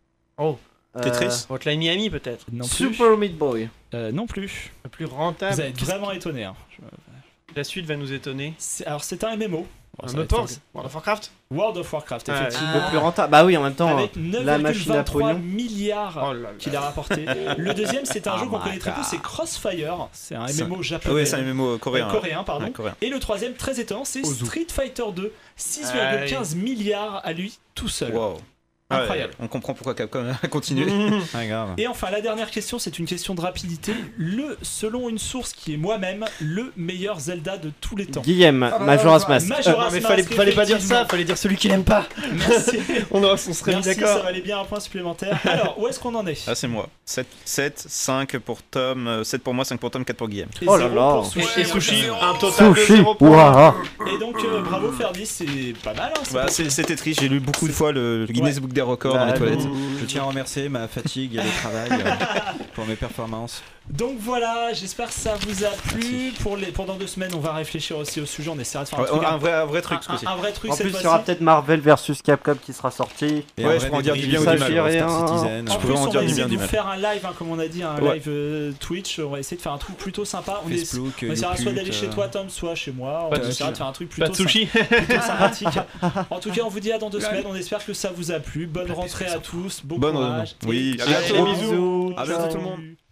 Tetris. Euh, Hotline Miami peut-être. Non plus. Super Meat Boy. Euh, non plus. Le plus rentable. Vous allez être Qu'est-ce vraiment étonné. Hein. Je- que- La suite va nous étonner. c'est- Alors, c'est un M M O. Bon, ça Un va autre être port facile. World of Warcraft. World of Warcraft, Ah, effectivement. Le plus rentable. Bah oui, en même temps. Avec la neuf virgule machine à vingt-trois pognon. milliards Oh là là. qu'il a rapporté. Le deuxième, c'est un Oh jeu qu'on my connaît très peu, God. c'est Crossfire. C'est un C'est M M O Ah japonais. ouais, c'est un M M O coréen. Euh, coréen, pardon. Ouais, coréen. Et le troisième, très étonnant, c'est Ozu. Street Fighter deux. six virgule quinze milliards à lui tout seul. Wow. Ah ouais, Incroyable. on comprend pourquoi Capcom a continué. Ah grave. Et enfin, la dernière question, c'est une question de rapidité. Le, selon une source qui est moi-même, le meilleur Zelda de tous les temps. Guillaume, Majora's Mask. Majora's Non mais Mask, fallait, fallait pas dire ça, effectivement. fallait dire celui qu'il aime pas. Merci. on, aurait- on serait mis Merci, ça d'accord. valait bien un point supplémentaire. Alors, où est-ce qu'on en est? Ah, c'est moi. sept, sept, cinq pour Tom, euh, sept pour moi, cinq pour Tom, quatre pour Guillaume. Et Oh là zéro là. pour Sushi. Et, et Sushi, un total de Sushi. zéro points. Ouah. Et donc, euh, bravo Ferdi, c'est pas mal. Hein, c'est Bah, pas- c'est- c'était triste, j'ai lu beaucoup de fois le, le Guinness Book des records dans les Bah, toilettes. Je tiens à remercier ma fatigue et le travail euh, pour mes performances. Donc voilà, j'espère que ça vous a plu. Pour les, pendant deux semaines, on va réfléchir aussi au sujet. On essaiera de faire un, Ouais, truc, un, vrai, un vrai truc ce un, coup-ci. un, un vrai truc En cette plus, il y fois-ci. aura peut-être Marvel versus Capcom qui sera sorti. Et Ouais, un je vrai peux en dire du bien ou débrief, du mal. Ça, j'ai Star rien. Citizen. En Je plus, pourrais en on dire va du essayer bien, de du vous mal. faire un live, hein, comme on a dit, un Ouais. live euh, Twitch. On va essayer de faire un truc plutôt sympa. On, est- Facebook, on essaiera soit Yakult, d'aller chez euh, toi, Tom, soit chez moi. On Pas de essaiera de souci. faire un truc Pas plutôt, de sushi. sy- plutôt sympathique. En tout cas, on vous dit à dans deux semaines. On espère que ça vous a plu. Bonne rentrée à tous. Bon Bonne courage. Oui, Et à bientôt. ciao. Bisous. À bientôt tout le Ciao. monde.